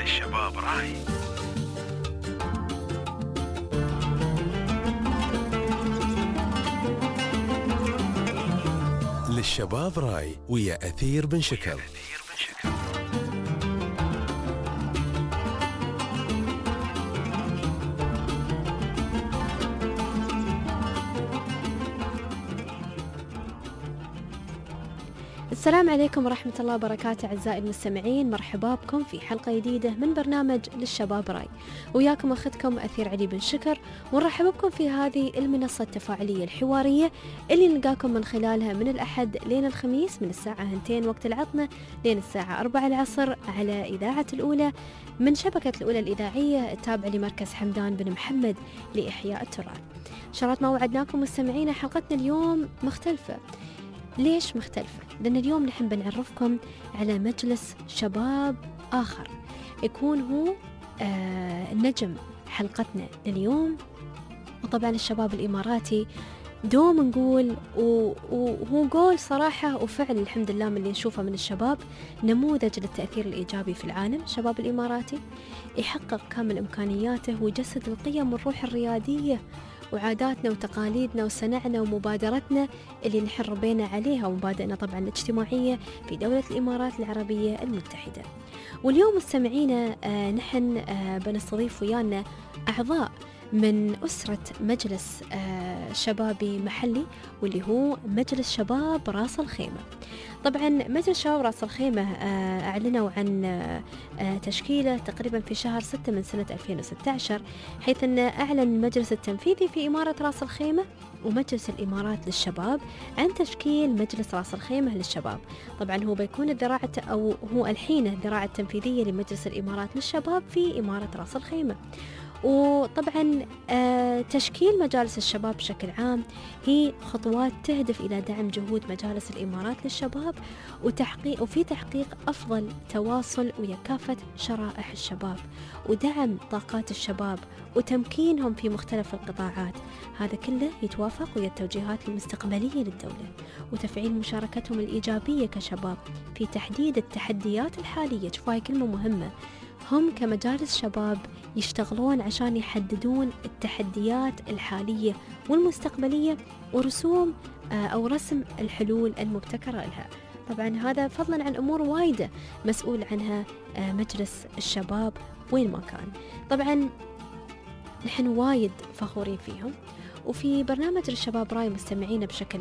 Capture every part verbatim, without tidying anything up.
للشباب راي. للشباب راي ويا أثير بن شكر. السلام عليكم ورحمة الله وبركاته أعزائي المستمعين، مرحبا بكم في حلقة جديدة من برنامج للشباب راي، وياكم أخذكم أثير علي بن شكر، ونرحب بكم في هذه المنصة التفاعلية الحوارية اللي نلقاكم من خلالها من الأحد لين الخميس من الساعة هنتين وقت العطنة لين الساعة أربعة العصر على إذاعة الأولى من شبكة الأولى الإذاعية التابعة لمركز حمدان بن محمد لإحياء التراث. شرط ما وعدناكم مستمعينا، حلقتنا اليوم مختلفة. ليش مختلفة؟ لأن اليوم نحن بنعرفكم على مجلس شباب آخر يكون هو آه نجم حلقتنا اليوم. وطبعا الشباب الإماراتي دوم نقول وهو قول صراحة وفعل الحمد لله من اللي نشوفه من الشباب، نموذج للتأثير الإيجابي في العالم. الشباب الإماراتي يحقق كامل إمكانياته ويجسد القيم والروح الريادية وعاداتنا وتقاليدنا وصنعنا ومبادرتنا اللي نحن ربينا عليها ومبادئنا طبعا الاجتماعية في دولة الإمارات العربية المتحدة. واليوم مستمعينا آه نحن آه بنستضيف ويانا أعضاء من أسرة مجلس آه شبابي محلي، واللي هو مجلس شباب راس الخيمة. طبعا مجلس شباب راس الخيمة آه أعلنوا عن آه تشكيله تقريبا في شهر ستة من سنة ألفين وستة عشر، حيث أن أعلن المجلس التنفيذي في إمارة راس الخيمة ومجلس الإمارات للشباب عن تشكيل مجلس راس الخيمة للشباب. طبعا هو بيكون الذراع أو هو الحين الذراع التنفيذية لمجلس الإمارات للشباب في إمارة راس الخيمة. وطبعا آه تشكيل مجالس الشباب بشكل عام هي خطوات تهدف إلى دعم جهود مجالس الإمارات للشباب وتحقيق وفي تحقيق أفضل تواصل ويا كافة شرائح الشباب ودعم طاقات الشباب وتمكينهم في مختلف القطاعات. هذا كله يتوافق ويا التوجيهات المستقبلية للدولة وتفعيل مشاركتهم الإيجابية كشباب في تحديد التحديات الحالية. شوف هاي كلمة مهمة، هم كمجالس شباب يشتغلون عشان يحددون التحديات الحالية والمستقبلية ورسوم أو رسم الحلول المبتكرة لها. طبعا هذا فضلا عن أمور وايدة مسؤول عنها مجلس الشباب وين ما كان. طبعا نحن وايد فخورين فيهم، وفي برنامج الشباب راي مستمعين بشكل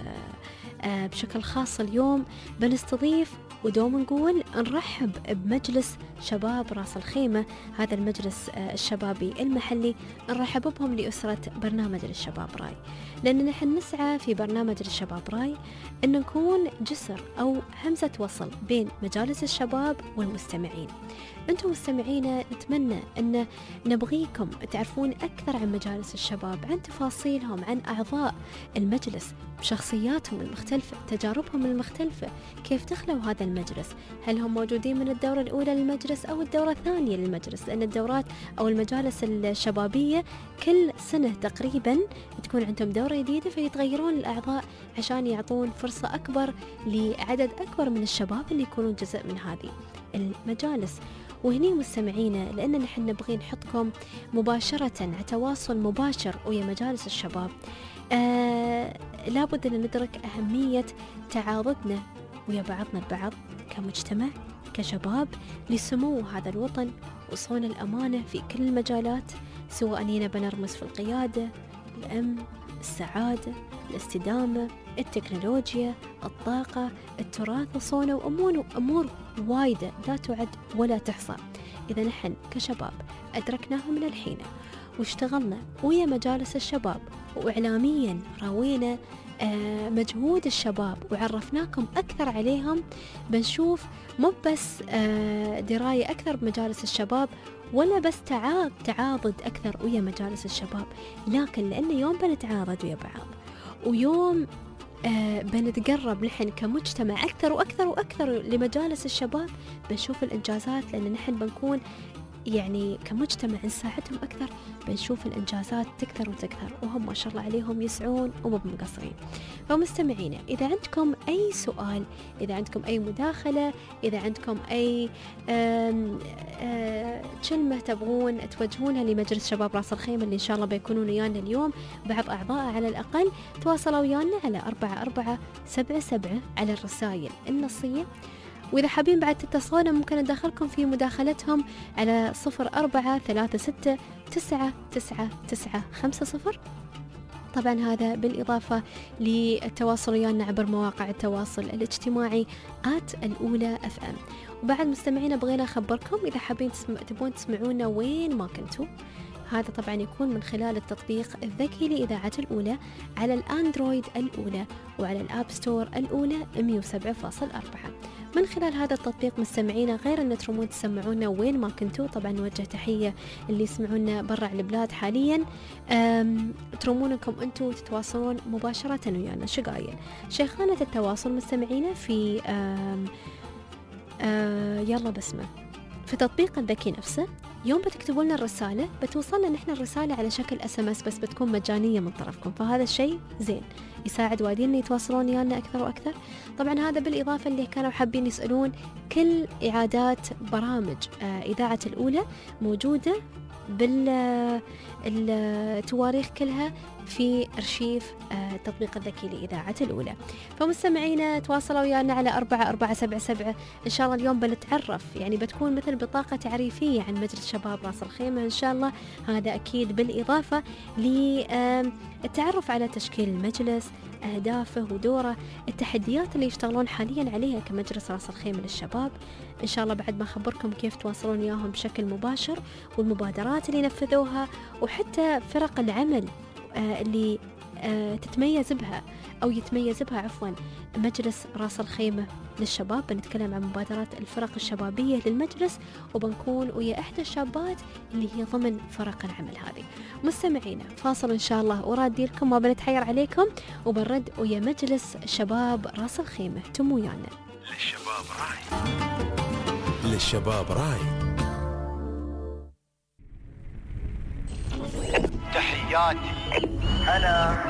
بشكل خاص اليوم بنستضيف ودوم نقول نرحب بمجلس شباب راس الخيمة، هذا المجلس الشبابي المحلي، نرحب بهم لأسرة برنامج الشباب راي، لأن نحن نسعى في برنامج الشباب راي أن نكون جسر أو همزة وصل بين مجالس الشباب والمستمعين. أنتم مستمعينا نتمنى أن نبغيكم تعرفون أكثر عن مجالس الشباب، عن تفاصيلهم، عن أعضاء المجلس بشخصياتهم المختلفة، تجاربهم المختلفة، كيف دخلوا هذا المجلس، هل هم موجودين من الدورة الأولى للمجلس أو الدورة الثانية للمجلس، لأن الدورات أو المجالس الشبابية كل سنة تقريبا تكون عندهم دورة جديدة فيتغيرون الأعضاء عشان يعطون فرصة أكبر لعدد أكبر من الشباب اللي يكونون جزء من هذه المجالس. وهني مستمعينا لأن نحن نبغي نحطكم مباشرة على تواصل مباشر ويا مجالس الشباب، آه لابد أن ندرك أهمية تعاضدنا ويا بعضنا البعض كمجتمع كشباب لسمو هذا الوطن وصون الأمانة في كل المجالات، سواء أننا بنرمز في القيادة، الأمن، السعادة، الاستدامة، التكنولوجيا، الطاقة، التراث وصونه وأمور أمور وايدة لا تعد ولا تحصى. إذا نحن كشباب أدركناها من الحين واشتغلنا ويا مجالس الشباب وإعلاميا راوينا آه مجهود الشباب وعرفناكم أكثر عليهم، بنشوف مو بس آه دراية أكثر بمجالس الشباب ولا بس تعاضد تعاضد أكثر ويا مجالس الشباب، لكن لأن يوم بنتعاضد ويا بعض ويوم آه بنتقرب نحن كمجتمع أكثر وأكثر وأكثر لمجالس الشباب، بنشوف الإنجازات، لأن نحن بنكون يعني كمجتمع نساعدهم أكثر بنشوف الإنجازات تكثر وتكثر، وهم ما شاء الله عليهم يسعون ومو بمقصرين. فمستمعينا إذا عندكم أي سؤال، إذا عندكم أي مداخلة، إذا عندكم أي آم آم كلمة تبغون توجهونها لمجلس شباب راس الخيمة اللي إن شاء الله بيكونون ويانا اليوم بعض أعضاء على الأقل، تواصلوا ويانا على أربعة أربعة سبعة سبعة على الرسائل النصية. وإذا حابين بعد تتصلون ممكن ندخلكم في مداخلتهم على صفر أربعة ثلاثة ستة تسعة تسعة تسعة خمسة صفر. طبعا هذا بالإضافة للتواصل ويانا عبر مواقع التواصل الاجتماعي آت الأولى أف أم. وبعد مستمعينا بغينا أخبركم إذا حابين تسمع تبون تسمعونا وين ما كنتوا، هذا طبعا يكون من خلال التطبيق الذكي لإذاعة الأولى على الأندرويد الأولى وعلى الآب ستور الأولى مية وسبعة فاصلة أربعة. من خلال هذا التطبيق مستمعينا غير أن ترومون تسمعونا وين ما كنتوا، طبعا نوجه تحية اللي يسمعونا برا البلاد حاليا، ترومون انكم انتوا تتواصلون مباشرة ويانا. شقايل شيخانة التواصل مستمعينا في آم آم يلا بسمة في تطبيق الذكي نفسه. يوم بتكتبوا لنا الرسالة بتوصلنا نحن الرسالة على شكل اس ام اس، بس بتكون مجانية من طرفكم، فهذا الشيء زين يساعد والدينا يتواصلون ويانا أكثر وأكثر. طبعا هذا بالإضافة اللي كانوا حابين يسألون، كل إعادات برامج إذاعة الأولى موجودة بالتواريخ كلها في أرشيف التطبيق الذكي لإذاعة الأولى. فمستمعينا تواصلوا ويانا على أربعة أربعة سبعة سبعة. إن شاء الله اليوم بنتعرف، يعني بتكون مثل بطاقة تعريفية عن مجلس شباب راس الخيمة إن شاء الله. هذا أكيد بالإضافة للتعرف على تشكيل المجلس، أهدافه ودوره، التحديات اللي يشتغلون حاليا عليها كمجلس راس الخيمة للشباب. إن شاء الله بعد ما أخبركم كيف تواصلون وياهم بشكل مباشر، والمبادرات اللي نفذوها، وحتى فرق العمل اللي تتميز بها أو يتميز بها عفوا مجلس راس الخيمة للشباب. بنتكلم عن مبادرات الفرق الشبابية للمجلس، وبنكون ويا إحدى الشابات اللي هي ضمن فرق العمل هذه. مستمعينا فاصل إن شاء الله ورادي لكم، ما بنتحير عليكم، وبنرد ويا مجلس شباب راس الخيمة. تم ويانا. للشباب راي، للشباب راي. تحياتي أنا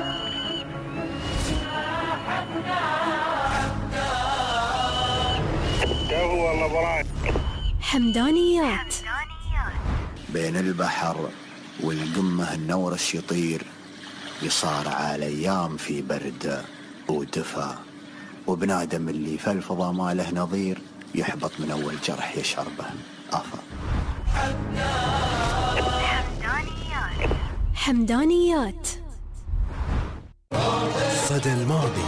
هو الله براي. حمدانيات بين البحر والقمة النورش يطير، يصارع الأيام في برد ودفا، وبنادم اللي في الفضا ما له نظير، يحبط من أول جرح يشعر به أفا. حمدانيات صدى الماضي،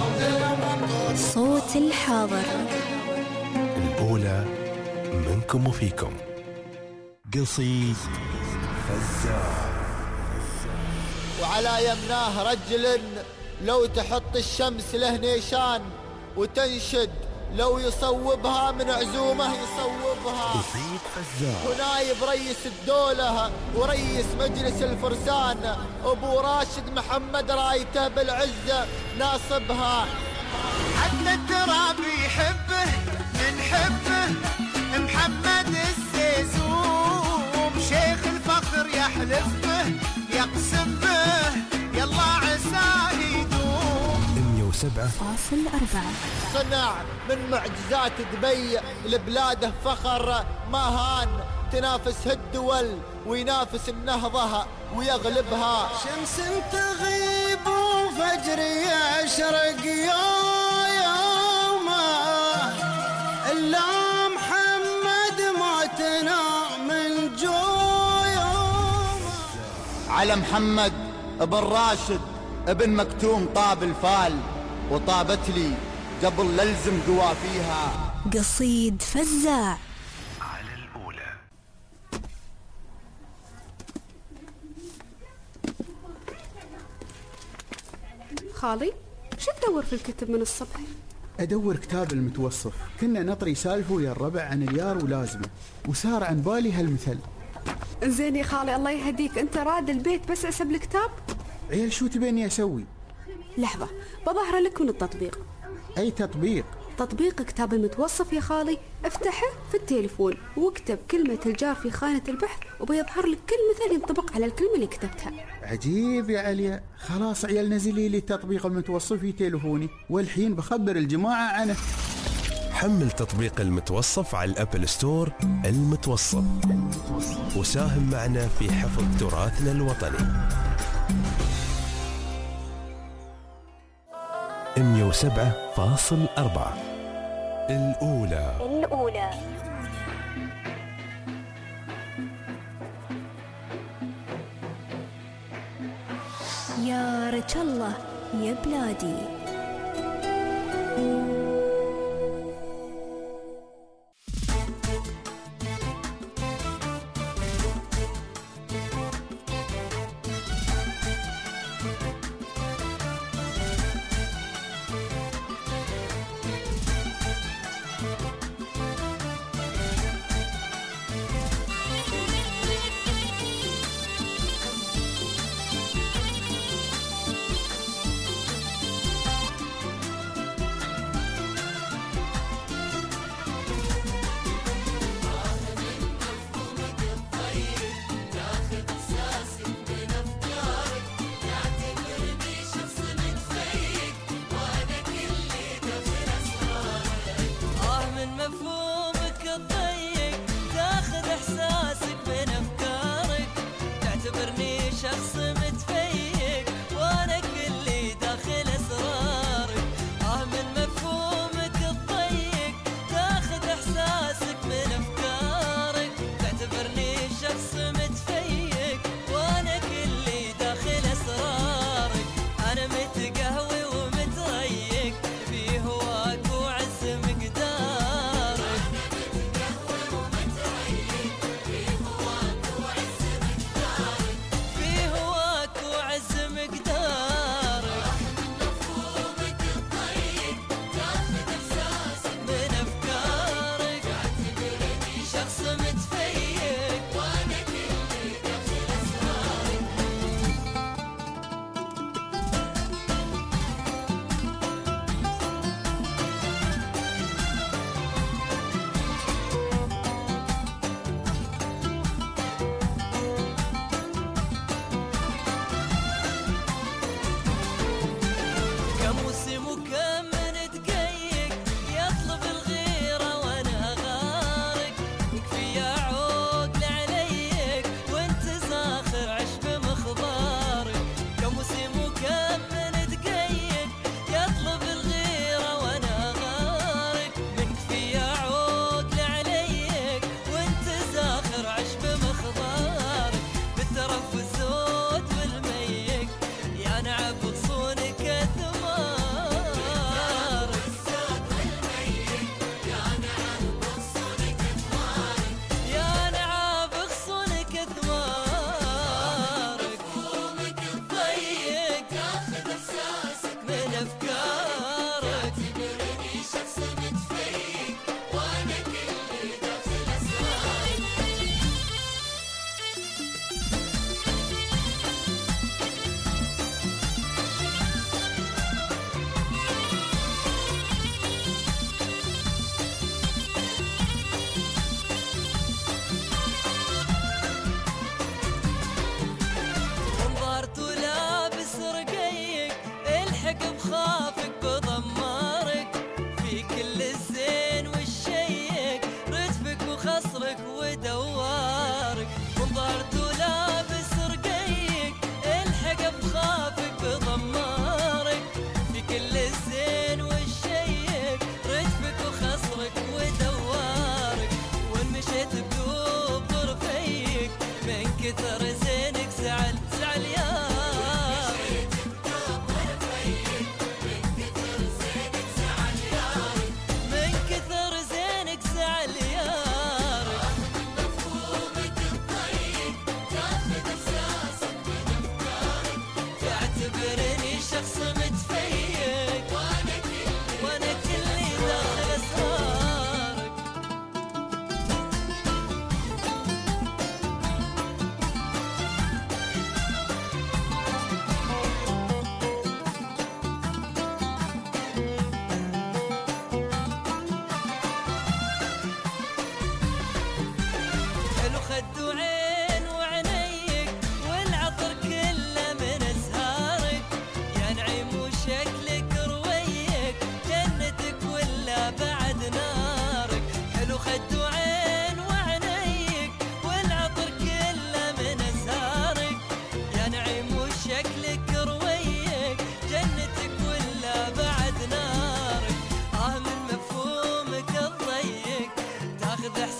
صوت الحاضر، الأولى منكم وفيكم. قصيد فزاع. وعلى يمناه رجل لو تحط الشمس له نيشان، وتنشد لو يصوبها من عزومه يصوبها. قصيد فزاع. ونايب رئيس الدولة ورئيس مجلس الفرسان أبو راشد محمد رايته بالعزة ناصبها. حتى التراب يحبه من حبه محمد السيسوم، شيخ الفخر يحلف به يقسم به يلا عساه يدوم. مية وسبعة فاصل أربعة. صنع من معجزات دبي لبلاده فخر، ما هان تنافس الدول وينافس النهضة ويغلبها. شمس تغيب وفجر يشرق يومه، إلا محمد ما تنام من جويومه. على محمد ابن راشد ابن مكتوم طاب الفال، وطابت لي قبل للزم قوافيها. قصيد فزاع. على الأولى. خالي شو تدور في الكتب من الصبح؟ أدور كتاب المتوصف، كنا نطري سالفه ويا الربع عن اليار ولازمه، وصار عن بالي هالمثل. زين يا خالي الله يهديك، انت راد البيت بس اسب الكتاب؟ عيال شو تبيني أسوي؟ لحظة بظهر لك من التطبيق. أي تطبيق؟ تطبيق كتاب المتوصف يا خالي افتحه في التليفون واكتب كلمة الجار في خانة البحث وبيظهر لك كل مثل ينطبق على الكلمة اللي كتبتها. عجيب يا عليا، خلاص عيال نزلي لي تطبيق المتوصف في تليفوني والحين بخبر الجماعة عنه. حمل تطبيق المتوصف على الأبل ستور. المتوصف، وساهم معنا في حفظ تراثنا الوطني. مية وسبعة فاصل أربعة الأولى الأولى يا رجل الله يا بلادي.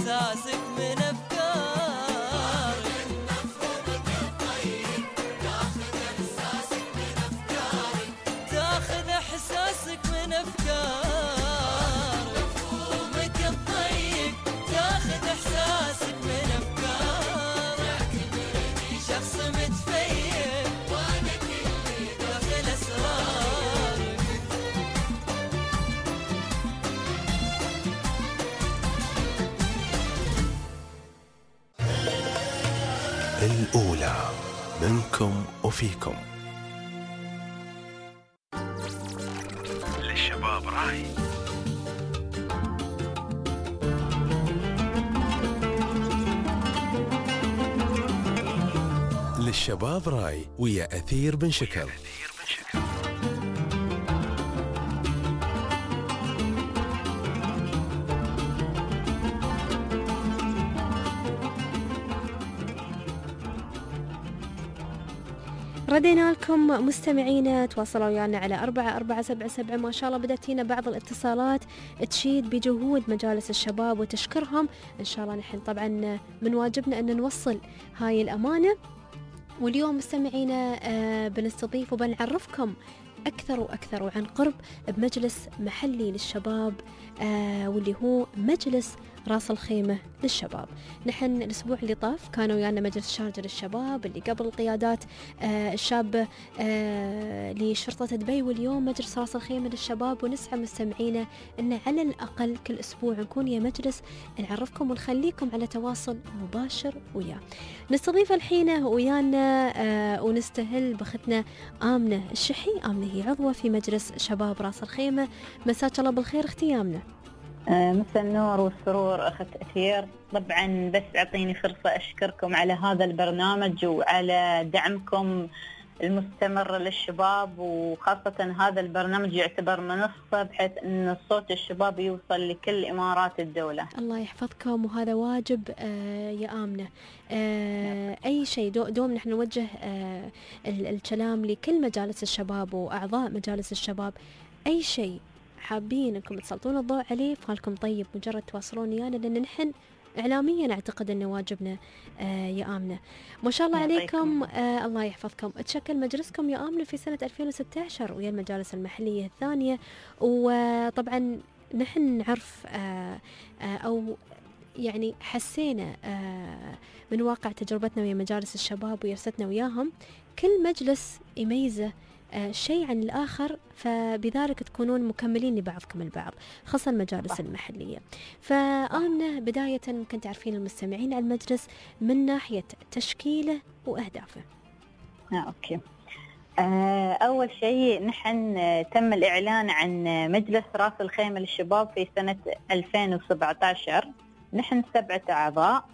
إحساسك من أفكار تاخذ إحساسك من أفكار مفهومك الطيب تاخذ إحساسك من أفكار شخص متفيد وأنا كلي داخل أسرارك الأولى منكم وفيكم. للشباب راي. للشباب راي ويا أثير بن شكر. ردينا لكم مستمعينا، تواصلوا ويانا على أربعة أربعة سبعة سبعة. ما شاء الله بدأت هنا بعض الاتصالات تشيد بجهود مجالس الشباب وتشكرهم. إن شاء الله نحن طبعا من واجبنا أن نوصل هاي الأمانة. واليوم مستمعينا آه بنستضيف وبنعرفكم أكثر وأكثر وعن قرب بمجلس محلي للشباب آه واللي هو مجلس راس الخيمة للشباب. نحن الأسبوع اللي طاف كانوا ويانا مجلس شارجة للشباب اللي قبل قيادات آه الشابة آه لشرطة دبي، واليوم مجلس راس الخيمة للشباب. ونسعى مستمعينا أن على الأقل كل أسبوع نكون يا مجلس نعرفكم ونخليكم على تواصل مباشر وياه. نستضيف الحين ويانا آه ونستهل بختنا آمنة الشحي. آمنة هي عضوة في مجلس شباب راس الخيمة. مساك الله بالخير اختي آمنة. مساء النور والسرور أخت أثير. طبعا بس أعطيني فرصة أشكركم على هذا البرنامج وعلى دعمكم المستمر للشباب، وخاصة هذا البرنامج يعتبر منصة بحيث أن صوت الشباب يوصل لكل إمارات الدولة. الله يحفظكم، وهذا واجب آه يا آمنة. آه أي شيء دو دوم نحن نوجه آه الكلام لكل مجالس الشباب وأعضاء مجالس الشباب. أي شيء حابين انكم تسلطون الضوء عليه فالكم طيب، مجرد تواصلون ويانا لان نحن اعلاميا اعتقد انه واجبنا. آه يا آمنة ما شاء الله عليكم. آه الله يحفظكم. تشكل مجلسكم يا آمنة في سنة ألفين وستة عشر ويا المجالس المحلية الثانية، وطبعا نحن نعرف آه آه او يعني حسينا آه من واقع تجربتنا ويا مجالس الشباب ويرستنا وياهم كل مجلس يميزه آه شيء عن الآخر، فبذلك تكونون مكملين لبعضكم البعض، خاصة المجالس المحلية. فآمنة بداية ممكن تعرفين المستمعين على المجلس من ناحية تشكيله وأهدافه. آه، أوكي. آه، أول شيء نحن تم الإعلان عن مجلس راس الخيمة للشباب في سنة ألفين وسبعة عشر. نحن سبعة أعضاء،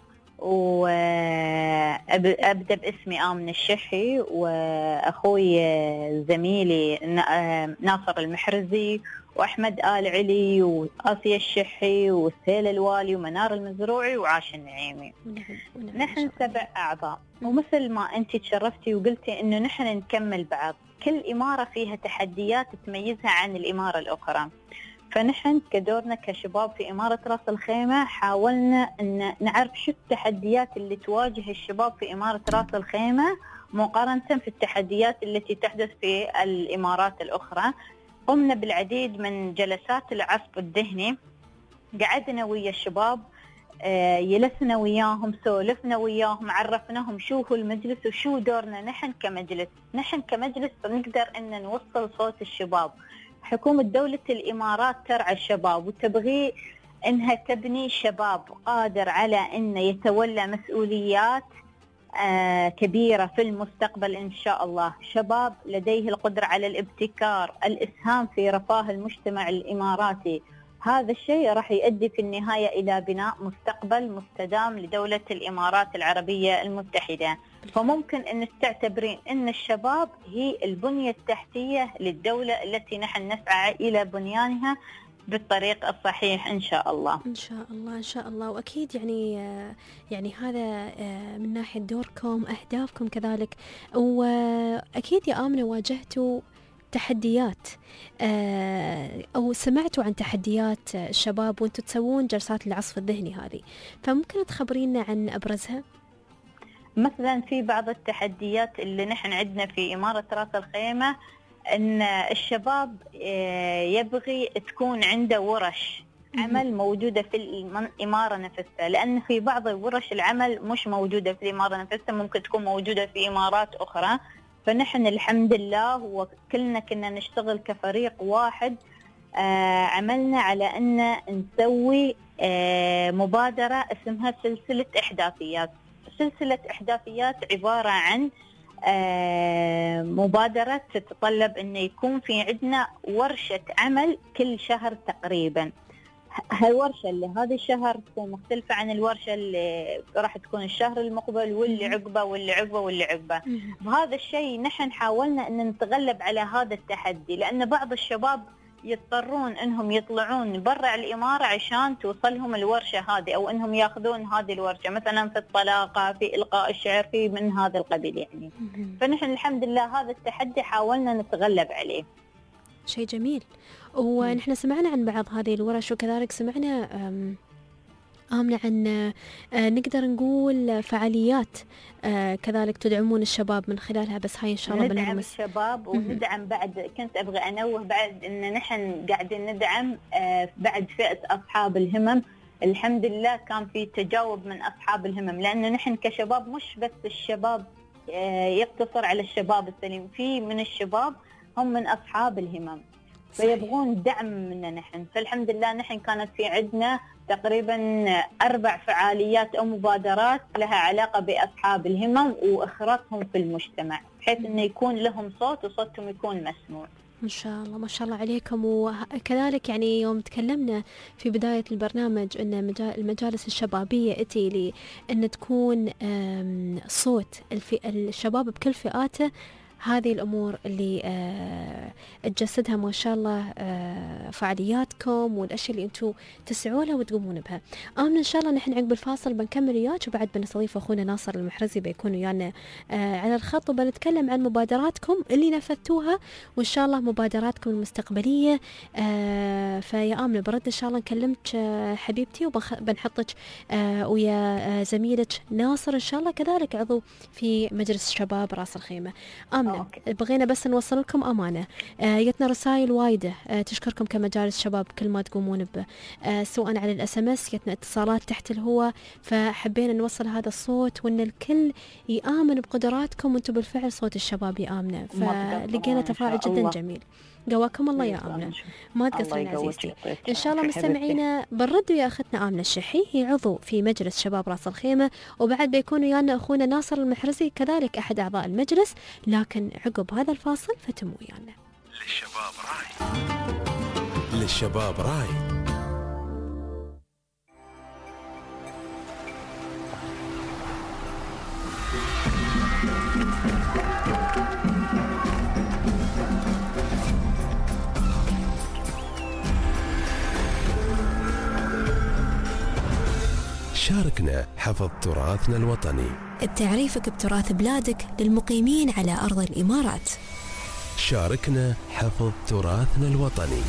وأبدأ باسمي آمنة الشحي، وأخوي زميلي ناصر المحرزي، وأحمد آل علي، وآسيا الشحي، وسهيل الوالي، ومنار المزروعي، وعاش النعيمي. نحن سبع أعضاء، ومثل ما أنت تشرفتي وقلتي إنه نحن نكمل بعض. كل إمارة فيها تحديات تميزها عن الإمارة الأخرى، فنحن كدورنا كشباب في إمارة راس الخيمة حاولنا أن نعرف شو التحديات اللي تواجه الشباب في إمارة راس الخيمة مقارنة في التحديات التي تحدث في الإمارات الأخرى. قمنا بالعديد من جلسات العصف الذهني، قعدنا ويا الشباب، يلسنا وياهم، سولفنا وياهم، عرفناهم شو هو المجلس وشو دورنا نحن كمجلس. نحن كمجلس نقدر أن نوصل صوت الشباب. حكومة دولة الإمارات ترعى الشباب وتبغي أنها تبني شباب قادر على أن يتولى مسؤوليات آه كبيرة في المستقبل إن شاء الله. شباب لديه القدرة على الابتكار، الإسهام في رفاه المجتمع الإماراتي. هذا الشيء راح يؤدي في النهاية إلى بناء مستقبل مستدام لدولة الإمارات العربية المتحدة. فممكن أن تعتبرين أن الشباب هي البنية التحتية للدولة التي نحن نسعى إلى بنيانها بالطريق الصحيح إن شاء الله. إن شاء الله إن شاء الله. وأكيد يعني يعني هذا من ناحية دوركم، أهدافكم كذلك. وأكيد يا آمنة واجهتوا تحديات أو سمعتوا عن تحديات الشباب وأنتوا تسوون جلسات العصف الذهني هذه، فممكن تخبرينا عن أبرزها؟ مثلا في بعض التحديات اللي نحن عندنا في إمارة رأس الخيمة، أن الشباب يبغي تكون عنده ورش عمل موجودة في الإمارة نفسها، لأن في بعض ورش العمل مش موجودة في الإمارة نفسها، ممكن تكون موجودة في إمارات أخرى. فنحن الحمد لله وكلنا كنا نشتغل كفريق واحد، آه عملنا على أن نسوي آه مبادرة اسمها سلسلة إحداثيات. سلسلة إحداثيات عبارة عن آه مبادرة تتطلب أن يكون في عندنا ورشة عمل كل شهر تقريبا. هالورشة اللي هذا الشهر تكون مختلفة عن الورشة اللي راح تكون الشهر المقبل واللي عقبه واللي عقبه واللي عقبه. بهذا الشيء نحن حاولنا أن نتغلب على هذا التحدي، لأن بعض الشباب يضطرون أنهم يطلعون برا الإمارة عشان توصلهم الورشة هذه، أو أنهم يأخذون هذه الورشة مثلا في الطلاقة، في إلقاء الشعر، في من هذا القبيل يعني. فنحن الحمد لله هذا التحدي حاولنا نتغلب عليه. شيء جميل. ونحن سمعنا عن بعض هذه الورش، وكذلك سمعنا آمنة عن نقدر نقول فعاليات كذلك تدعمون الشباب من خلالها، بس هاي إن شاء الله ندعم الشباب وندعم بعد. كنت أبغى أنوه بعد أن نحن قاعدين ندعم بعد فئة أصحاب الهمم. الحمد لله كان في تجاوب من أصحاب الهمم، لأنه نحن كشباب مش بس الشباب يقتصر على الشباب السليم، في من الشباب هم من أصحاب الهمم فيبغون دعم منا نحن. فالحمد لله نحن كانت في عندنا تقريبا أربع فعاليات أو مبادرات لها علاقة بأصحاب الهمم وإخراجهم في المجتمع، بحيث أنه يكون لهم صوت وصوتهم يكون مسموع. ما شاء الله ما شاء الله عليكم. وكذلك يعني يوم تكلمنا في بداية البرنامج أن المجالس الشبابية أتي لأن تكون صوت الشباب بكل فئاته، هذه الأمور اللي آه تجسدها ما شاء الله آه فعالياتكم والأشياء اللي أنتم تسعوا لها وتقومون بها. آمنة إن شاء الله نحن عقب الفاصل بنكمل وياك، وبعد بنستضيف أخونا ناصر المحرزي بيكون ويانا آه على الخط، وبنتكلم عن مبادراتكم اللي نفذتوها وإن شاء الله مبادراتكم المستقبلية. آه فيا آمنة برد إن شاء الله نكلمك آه حبيبتي، وبنحطك آه ويا آه زميلك ناصر إن شاء الله كذلك عضو في مجلس شباب رأس الخيمة. آمنة أوكي. بغينا بس نوصل لكم أمانة، آه جتنا رسائل وايدة آه تشكركم كمجالس شباب كل ما تقومون به، آه سواء على الاس ام اس، جتنا اتصالات تحت الهواء، فحبينا نوصل هذا الصوت وان الكل يآمن بقدراتكم، وانتم بالفعل صوت الشباب يآمنه، فلقينا تفاعل جدا جميل. قواكم الله يا آمنة، ما تقصرين عزيزتي. إن شاء الله مستمعينا بنرد ويا أختنا آمنة الشحي، هي عضو في مجلس شباب رأس الخيمة، وبعد بيكون ويانا أخونا ناصر المحرزي كذلك أحد أعضاء المجلس، لكن عقب هذا الفاصل فتموا ويانا. للشباب راي، للشباب راي. شاركنا حفظ تراثنا الوطني. تعريفك بتراث بلادك للمقيمين على أرض الإمارات. شاركنا حفظ تراثنا الوطني.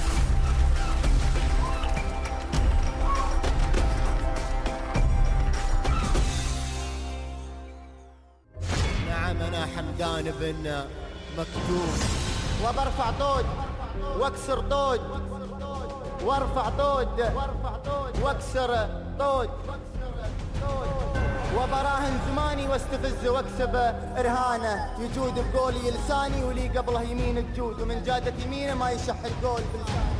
نعم أنا حمدان بن مكتوم، وبرفع طود واكسر طود، وارفع طود واكسر طود، وبراهن زماني واستفز واكسب ارهانه، يجود بقولي لساني ولي قبله يمين الجود، ومن جادة يمينه ما يشح القول بلسانه.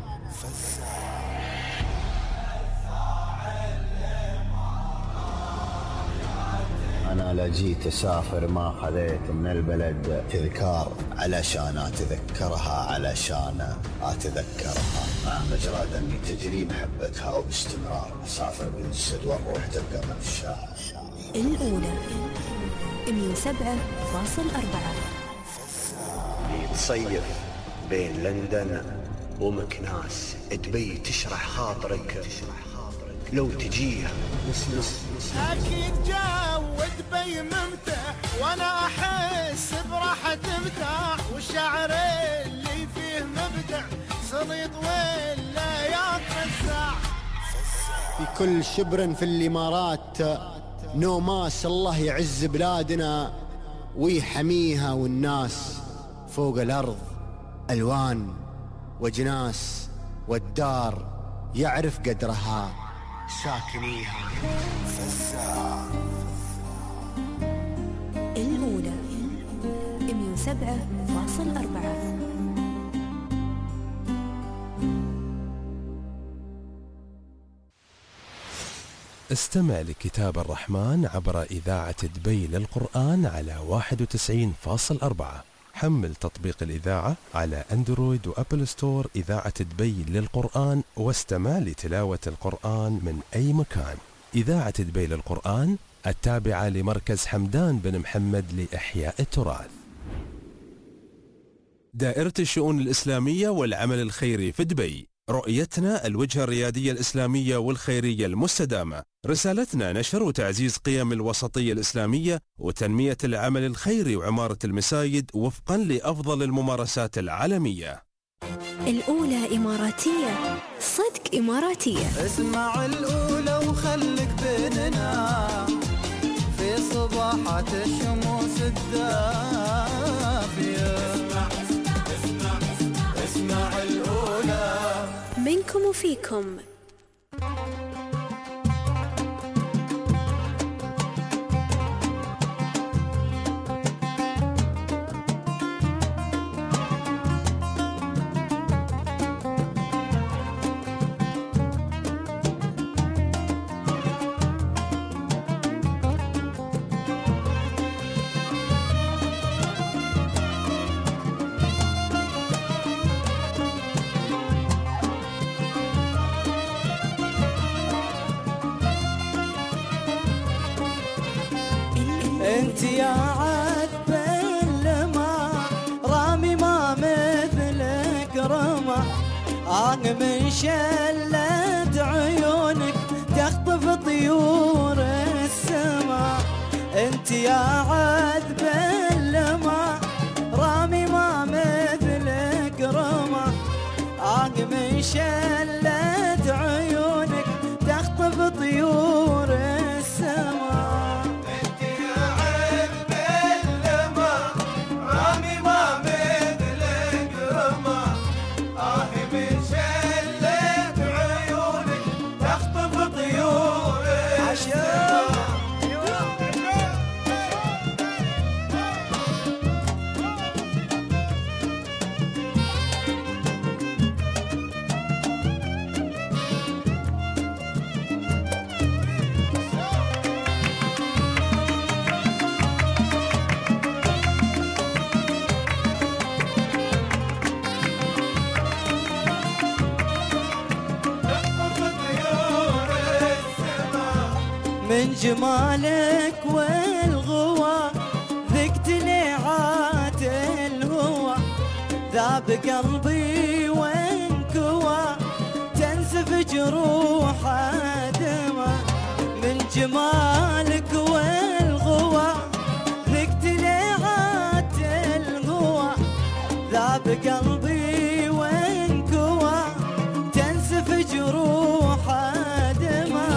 أنا لا جيت أسافر ما خذيت من البلد تذكار، علشان أتذكرها علشان أتذكرها، مع مجرى دمي تجري محبتها وباستمرار أسافر بالسد والروح تبقى من الشاعر. الأولى مية وسبعة فاصل أربعة. تصيف بين لندن ومكناس، تبي تشرح خاطرك لو تجيها نس نس نس أكيد جود بي ممتع وأنا أحس براحة تمتع والشعر اللي فيه مبدع صليط ولا يتفزع. في كل شبر في الإمارات نوماس الله يعز بلادنا ويحميها، والناس فوق الأرض ألوان وجناس، والدار يعرف قدرها ساكنيها. فزاع الأولى مئة وسبعة فاصل أربعة. استمع لكتاب الرحمن عبر إذاعة دبي للقرآن على واحد وتسعين فاصل أربعة. حمل تطبيق الإذاعة على أندرويد وأبل ستور إذاعة دبي للقرآن واستمع لتلاوة القرآن من أي مكان. إذاعة دبي للقرآن التابعة لمركز حمدان بن محمد لإحياء التراث. دائرة الشؤون الإسلامية والعمل الخيري في دبي. رؤيتنا الوجهة الريادية الإسلامية والخيرية المستدامة. رسالتنا نشر وتعزيز قيم الوسطية الإسلامية وتنمية العمل الخيري وعمارة المساجد وفقا لأفضل الممارسات العالمية. الأولى إماراتية، صدق إماراتية. اسمع الأولى وخلك بيننا في صباحات الشموس الدافية. اسمع اسمع اسمع الأولى منكم وفيكم. انت يا عذب اللما رامي ما مثلك رمى، انا من شلة عيونك تخطف طيور السما. انت يا عذب اللما رامي ما مثلك رمى، انا من شلة عيونك تخطف طيور السما. من جمالك والغوى ذقت ليعات الهوى، ذاب قلبي وانكوى تنسف جروح دمى. من جمالك والغوى ذقت ليعات الهوى، ذاب قلبي وانكوى تنسف جروح دمى.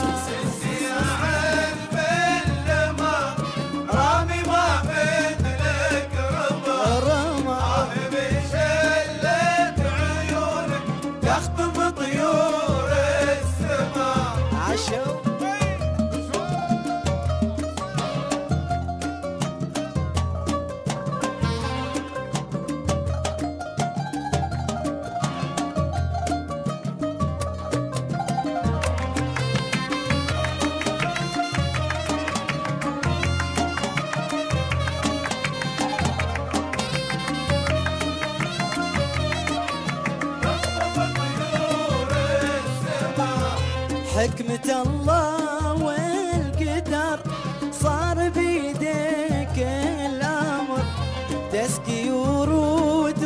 حكمة الله والقدر صار بيديك الأمر، تسقي ورود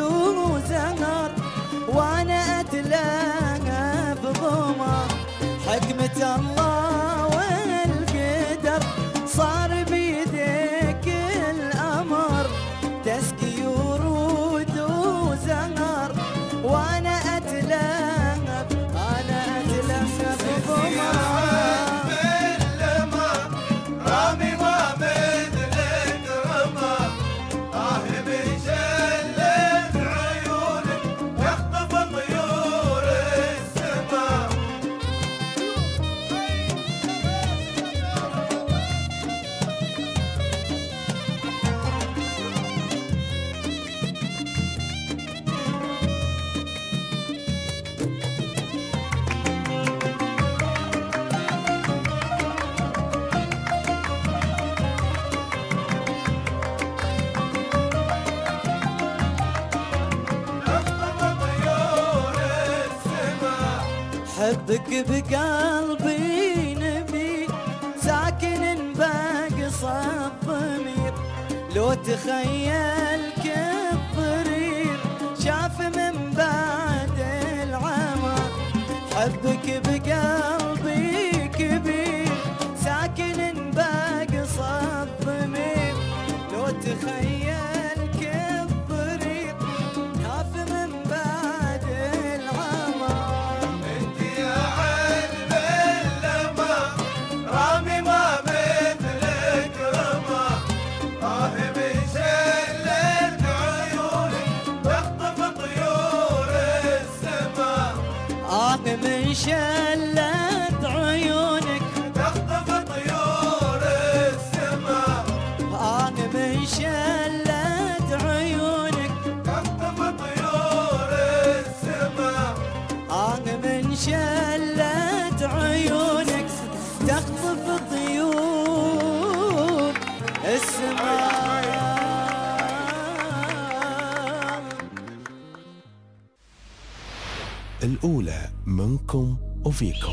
وزهر وانا اتلاقى بضمر. حكمة حبك بقلبي نبي ساكن باقصى الضمير، لو تخيل كالضرير شاف من بعد العمى. حبك بقلبي كبير ساكن باقصى الضمير، لو تخيل كالضرير شاف من بعد العمى. انت يا عين باللمى رامي ما مثلك رمى، آه من شلت عيونك تخطف طيور السما، آه من شلت عيونك تخطف طيور السما، آه من شلت عيونك تخطف طيور السما، آه من شلت عيونك تخطف طيور السماء. الأولى منكم وفيكم.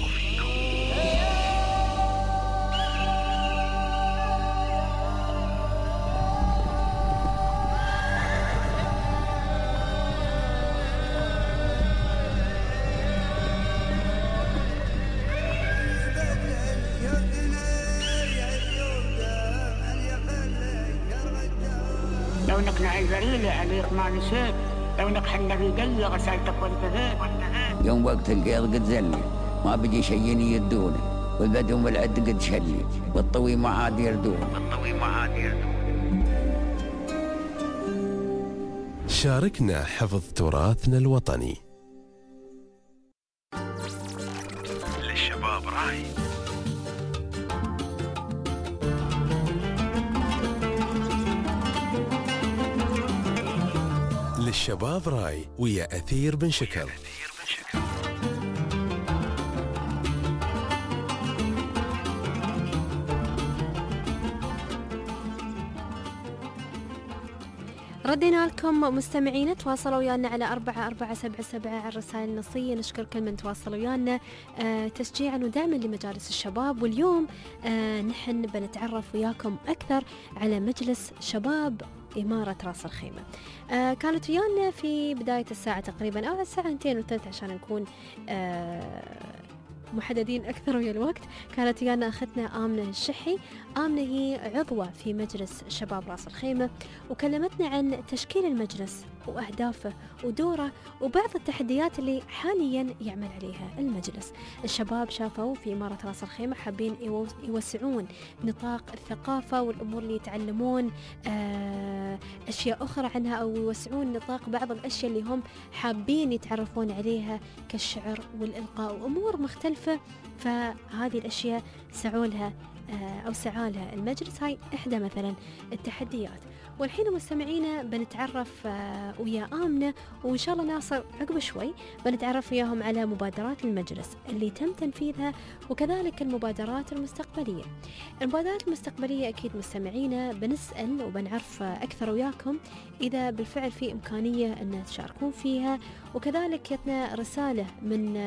لو انك نعي ذليلة عليك ما نسيت، لو انك حنا في قلة غسلتك وانت ذيك. يوم وقت القيض قد زلي ما بقي شيء يدوني، والبدو والعد قد شلي، والطوي ما عاد يردون، والطوي ما عاد يردون. شاركنا حفظ تراثنا الوطني. للشباب راي. للشباب راي ويا أثير بن شكر. ردينا لكم مستمعين، تواصلوا ويانا على أربعة أربعة سبعة سبعة على الرسائل النصية. نشكر كل من تواصلوا ويانا آه تشجيعا ودعما لمجالس الشباب. واليوم آه نحن بنتعرف وياكم أكثر على مجلس شباب إمارة راس الخيمة. آه كانت ويانا في بداية الساعة تقريبا أو الساعة اثنين وثلاث عشان نكون آه محددين أكثر ويا الوقت. كانت ويانا أختنا آمنة الشحي. آمنة هي عضوة في مجلس شباب راس الخيمة، وكلمتنا عن تشكيل المجلس وأهدافه ودوره وبعض التحديات اللي حاليا يعمل عليها المجلس. الشباب شافوا في إمارة راس الخيمة حابين يوسعون نطاق الثقافة والأمور اللي يتعلمون أشياء أخرى عنها، أو يوسعون نطاق بعض الأشياء اللي هم حابين يتعرفون عليها كالشعر والإلقاء وأمور مختلفة. فهذه الأشياء سعوا لها أو سعى لها المجلس. هاي إحدى مثلا التحديات. والحين مستمعينا بنتعرف ويا آمنة، وإن شاء الله ناصر عقب شوي بنتعرف وياهم على مبادرات المجلس اللي تم تنفيذها، وكذلك المبادرات المستقبلية. المبادرات المستقبلية أكيد مستمعينا بنسأل وبنعرف أكثر وياكم إذا بالفعل في إمكانية أن تشاركون فيها. وكذلك جتنا رسالة من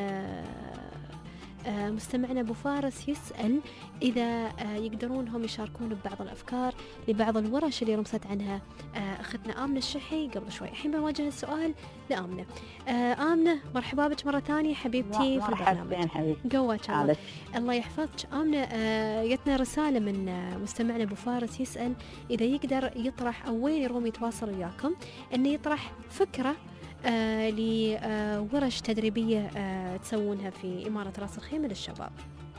مستمعنا أبو فارس يسأل إذا يقدرون هم يشاركون ببعض الأفكار لبعض الورش اللي رمزت عنها أختنا آمنة الشحي قبل شوي. الحين بنواجه السؤال لآمنة. آمنة مرحبا بك مرة ثانية حبيبتي في البرنامج. قواك الله. الله يحفظك آمنة. جتنا رسالة من مستمعنا أبو فارس يسأل إذا يقدر يطرح أو وين يروم يتواصل وياكم أنه يطرح فكرة آه لورش تدريبية آه تسوونها في إمارة راس الخيمة للشباب.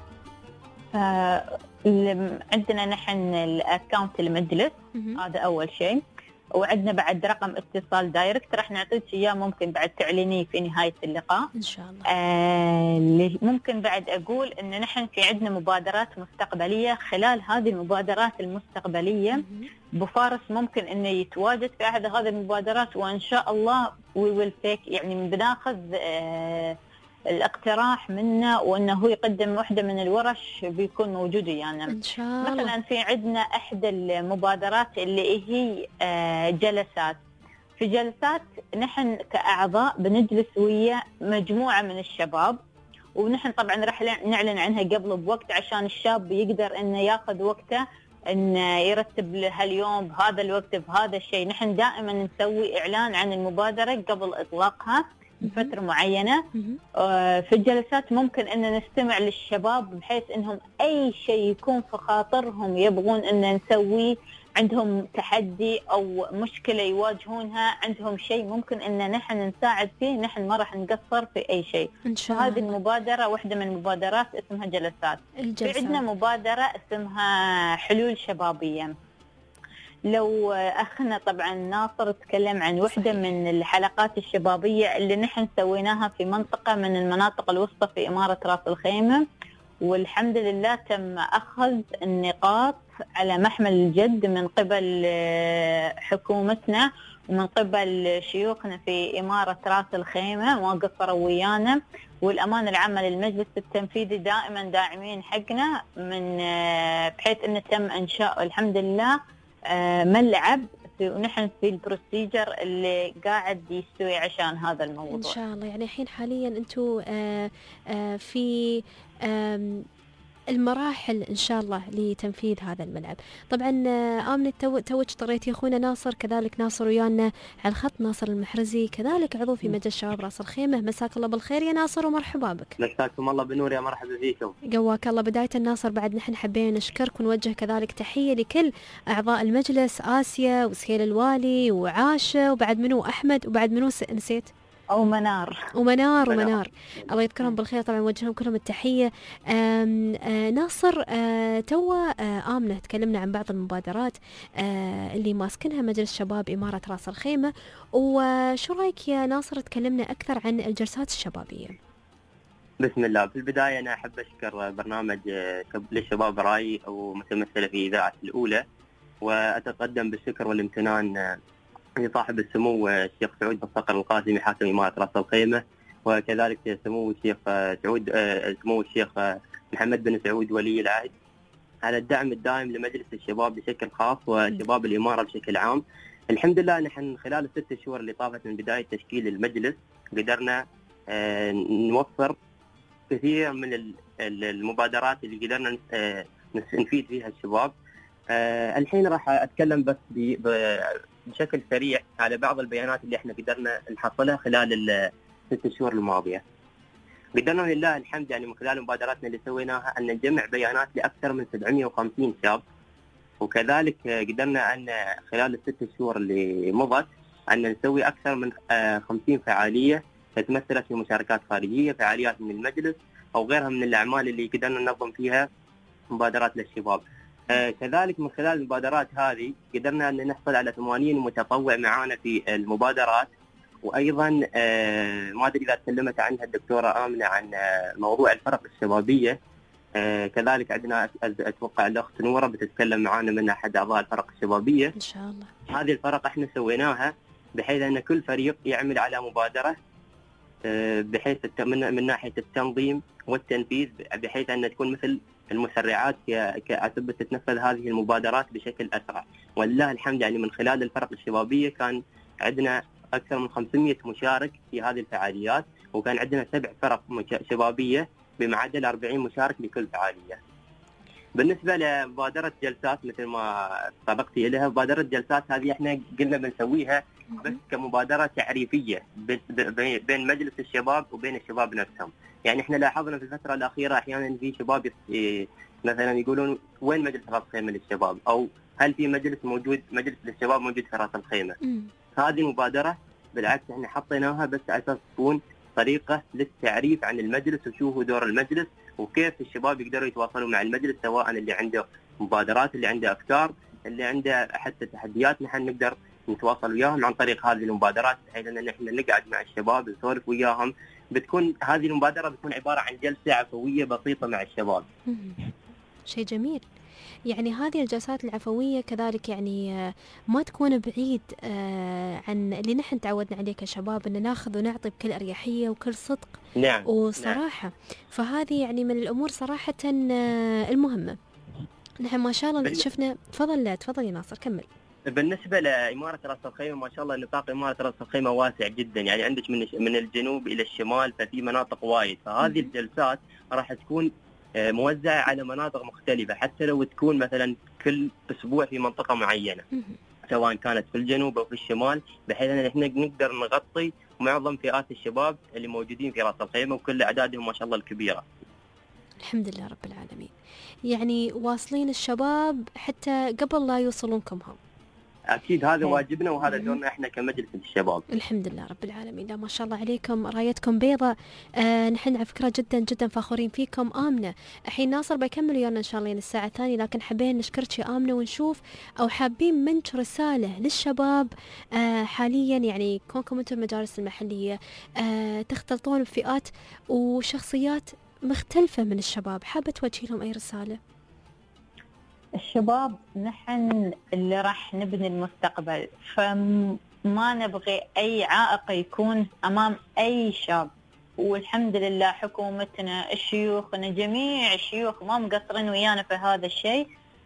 آه عندنا نحن الأكاونت المجلس، هذا أول شيء. وعندنا بعد رقم اتصال دايركت راح نعطيك إياه، ممكن بعد تعلنيه في نهاية اللقاء إن شاء الله. آه ممكن بعد أقول إن نحن في عندنا مبادرات مستقبلية. خلال هذه المبادرات المستقبلية بفارس ممكن إنه يتواجد في أحد هذه المبادرات، وإن شاء الله we will take يعني بناخذ آه الاقتراح منه، وانه هو يقدم واحدة من الورش بيكون موجود يعني. إن شاء الله. مثلا في عندنا احدى المبادرات اللي هي جلسات. في جلسات نحن كأعضاء بنجلس ويا مجموعة من الشباب، ونحن طبعا راح نعلن عنها قبل بوقت عشان الشاب يقدر انه ياخذ وقته انه يرتب هاليوم بهذا الوقت بهذا الشيء. نحن دائما نسوي اعلان عن المبادره قبل اطلاقها بفتره معينه. آه في الجلسات ممكن ان نستمع للشباب بحيث انهم اي شيء يكون في خاطرهم يبغون ان نسويه، عندهم تحدي او مشكله يواجهونها، عندهم شيء ممكن ان نحن نساعد فيه، نحن ما راح نقصر في اي شيء ان شاء الله. هذه المبادره واحده من المبادرات اسمها جلسات. الجلسات. في عندنا مبادره اسمها حلول شبابيه. لو اخنا طبعا ناصر تكلم عن وحده من الحلقات الشبابيه اللي نحن سويناها في منطقه من المناطق الوسطى في اماره راس الخيمه، والحمد لله تم اخذ النقاط على محمل الجد من قبل حكومتنا ومن قبل شيوخنا في إمارة راس الخيمة، ما قصروا ويانا. والأمانة العامة للمجلس التنفيذي دائما داعمين حقنا، من بحيث أن تم إنشاء الحمد لله ملعب ونحن في البروسيجر اللي قاعد يستوي عشان هذا الموضوع إن شاء الله. يعني الحين حاليا أنتوا في المراحل إن شاء الله لتنفيذ هذا الملعب. طبعا آمنة تو توج طريتي أخونا ناصر، كذلك ناصر ويانا على الخط، ناصر المحرزي كذلك عضو في مجلس شباب راس الخيمة. مساك الله بالخير يا ناصر ومرحبا بك. مساكم الله بنور، يا مرحبا فيكم. قواك الله. بداية ناصر بعد نحن حبينا نشكرك ونوجه كذلك تحية لكل أعضاء المجلس، آسيا وسهيل الوالي وعاشة وبعد منو أحمد وبعد منو نسيت أو منار ومنار ومنار الله يذكرهم بالخير. طبعا وجههم كلهم التحية. آم آم ناصر، آم توا آمنة تكلمنا عن بعض المبادرات اللي ماسكنها مجلس شباب إمارة راس الخيمة، وشو رأيك يا ناصر تكلمنا أكثر عن الجلسات الشبابية؟ بسم الله. في البداية أنا أحب أشكر برنامج للشباب راي أو متمثلة في إذاعة الأولى، وأتقدم بالشكر والامتنان لصاحب السمو الشيخ سعود بن صقر القاسمي حاكم إمارة راس الخيمة، وكذلك سمو الشيخ سعود سمو الشيخ محمد بن سعود ولي العهد على الدعم الدائم لمجلس الشباب بشكل خاص وشباب الإمارة بشكل عام. الحمد لله نحن خلال الست شهور اللي طافت من بداية تشكيل المجلس قدرنا نوفر كثير من المبادرات اللي قدرنا نفيد فيها الشباب. الحين راح أتكلم بس بشكل سريع على بعض البيانات اللي احنا قدرنا نحصلها خلال الست شهور الماضية. قدرنا لله الحمد يعني من خلال مبادراتنا اللي سويناها أن نجمع بيانات لأكثر من سبعمئة وخمسين شاب، وكذلك قدرنا أن خلال الست شهور اللي مضت أن نسوي أكثر من خمسين فعالية تتمثل في مشاركات خارجية، فعاليات من المجلس أو غيرها من الأعمال اللي قدرنا ننظم فيها مبادرات للشباب. آه كذلك من خلال المبادرات هذه قدرنا أن نحصل على ثمانين متطوع معنا في المبادرات. وأيضا آه ما أدري إذا تكلمت عنها الدكتورة آمنة عن آه موضوع الفرق الشبابية، آه كذلك عندنا أتوقع الأخت نورة بتتكلم معنا من أحد أعضاء الفرق الشبابية إن شاء الله. هذه الفرق إحنا سويناها بحيث أن كل فريق يعمل على مبادرة آه بحيث من, من ناحية التنظيم والتنفيذ، بحيث أن تكون مثل المسرعات كأسبة تتنفذ هذه المبادرات بشكل أسرع. ولله الحمد يعني من خلال الفرق الشبابية كان عندنا أكثر من خمسمئة مشارك في هذه الفعاليات، وكان عندنا سبع فرق شبابية بمعدل أربعين مشارك لكل فعالية. بالنسبة لمبادرة جلسات مثل ما سبقتي إليها، مبادرة جلسات هذه احنا قلنا بنسويها بس كمبادرة تعريفية بين مجلس الشباب وبين الشباب نفسهم. يعني احنا لاحظنا في الفترة الأخيرة أحيانا في شباب مثلا يقولون وين مجلس راس الخيمة للشباب، أو هل في مجلس موجود مجلس للشباب موجود في راس الخيمة. م. هذه المبادرة بالعكس احنا حطيناها بس على أساس تكون طريقة للتعريف عن المجلس وشو هو دور المجلس وكيف الشباب يقدروا يتواصلوا مع المجلس، سواء اللي عنده مبادرات، اللي عنده أفكار، اللي عنده حتى تحديات، نحن نقدر نتواصل وياهم عن طريق هذه المبادرات، بحيث ان احنا نقعد مع الشباب نسولف وياهم. بتكون هذه المبادرة بتكون عبارة عن جلسة عفوية بسيطة مع الشباب. شيء جميل. يعني هذه الجلسات العفوية كذلك يعني ما تكون بعيد عن اللي نحن تعودنا عليه كشباب، أن ناخذ ونعطي بكل أريحية وكل صدق. نعم. وصراحة نعم. فهذه يعني من الأمور صراحة المهمة. نحن ما شاء الله شفنا. تفضل لا تفضل يا ناصر كمل. بالنسبة لإمارة رأس الخيمة ما شاء الله نطاق إمارة رأس الخيمة واسع جدا، يعني عندك من من الجنوب إلى الشمال ففي مناطق وايد، فهذه الجلسات راح تكون موزعة على مناطق مختلفة، حتى لو تكون مثلا كل أسبوع في منطقة معينة سواء كانت في الجنوب أو في الشمال، بحيث أن احنا نقدر نغطي معظم فئات الشباب اللي موجودين في رأس الخيمة وكل أعدادهم ما شاء الله الكبيرة. الحمد لله رب العالمين. يعني واصلين الشباب حتى قبل لا يوصلونكم هم. أكيد هذا واجبنا وهذا دورنا إحنا كمجلس الشباب. الحمد لله رب العالمين. لا ما شاء الله عليكم، رايتكم بيضة. آه نحن على فكرة جدا جدا فخورين فيكم. آمنة الحين ناصر بيكمل ويانا إن شاء الله الساعة الثانية، لكن حابين نشكرك يا آمنة ونشوف أو حابين منك رسالة للشباب آه حاليا، يعني كونكم أنتم المجالس المحلية آه تختلطون بفئات وشخصيات مختلفة من الشباب، حابة توجهي لهم أي رسالة؟ الشباب نحن اللي راح نبني المستقبل، فما نبغي أي عائق يكون أمام أي شاب، والحمد لله حكومتنا الشيوخنا جميع الشيوخ ما مقصرين ويانا في هذا الشيء،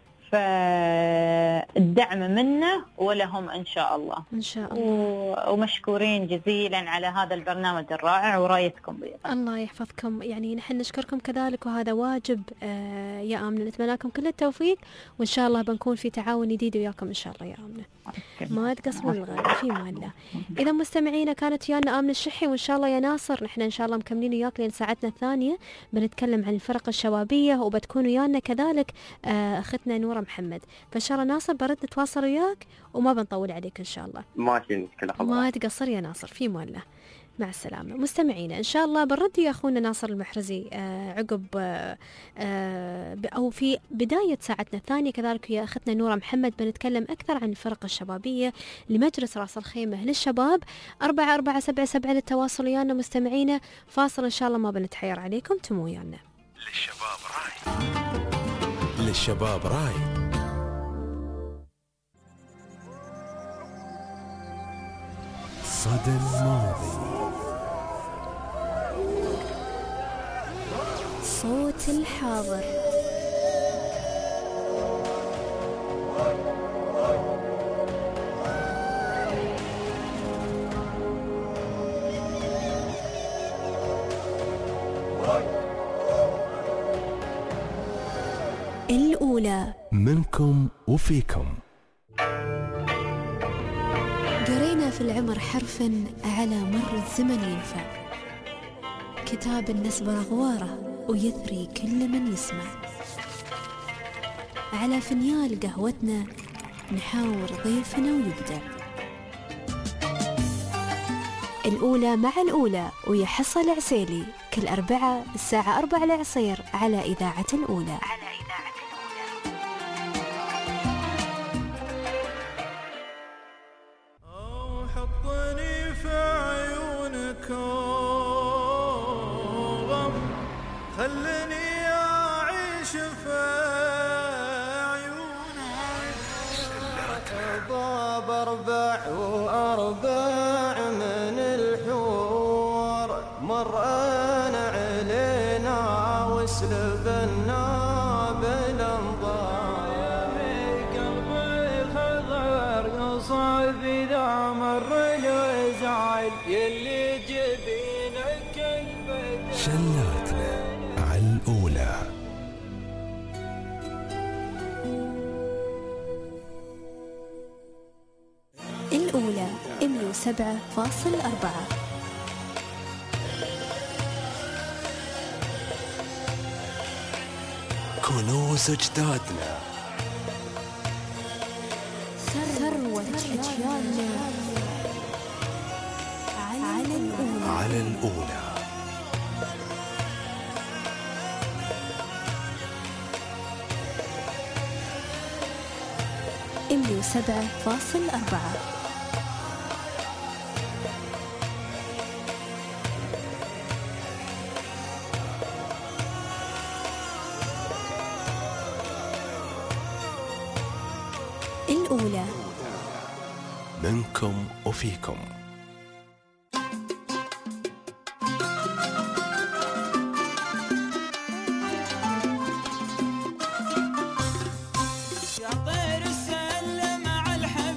فالدعم منا ولهم إن شاء الله. إن شاء الله. ومشكورين جزيلا على هذا البرنامج الرائع ورايتكم بيضا. الله يحفظكم، يعني نحن نشكركم كذلك وهذا واجب آه يا آمنة. نتمنى لكم كل التوفيق وإن شاء الله بنكون في تعاون جديد وياكم إن شاء الله يا آمنة. ما تقصرون الغالي في مان الله. إذا مستمعينا كانت ويانا آمنة الشحي، وإن شاء الله يا ناصر نحن إن شاء الله مكملين وياك لين ساعتنا الثانية بنتكلم عن الفرق الشبابية، وبتكون ويانا كذلك آه أختنا نورة محمد. فإن شاء الله ناصر برد نتواصل وياك وما بنطول عليك إن شاء الله. ماشي مشكلة. ما تقصر يا ناصر في مان الله. مع السلامة. مستمعينا إن شاء الله بنرد يا أخونا ناصر المحرزي آه عقب آه آه أو في بداية ساعتنا الثانية كذلك يا أختنا نورة محمد بنتكلم أكثر عن الفرق الشبابية لمجلس رأس الخيمة للشباب. أربعة أربعة سبعة سبعة للتواصل ويانا مستمعينا. فاصل إن شاء الله ما بنتحير عليكم، تمو ويانا. للشباب راي. للشباب راي. صدى الماضي. صوت الحاضر. الأولى منكم وفيكم. قرينا في العمر حرفا على مر الزمن ينفع، كتاب النسب رغواره ويثري كل من يسمع، على فنيال قهوتنا نحاور ضيفنا ويبدع. الأولى مع الأولى ويحصل العسيلي كل أربعة الساعة أربعة العصير على إذاعة الأولى. خلني أعيش في عيونك. ضاب أربع وأربع من الحور مرأنا علينا وسلبنا بالانظار. قلبي خضر يصعب إذا مر الوزعل يلي جبينك البدر. شلاتنا على الأولى. الأولى مية وسبعة فاصل أربعة. كنوز أجدادنا، ثروة أجيالنا على الأولى. على الأولى. مية وسبعة فاصل أربعة. الأولى منكم وفيكم. يا طير السلم على الحبيب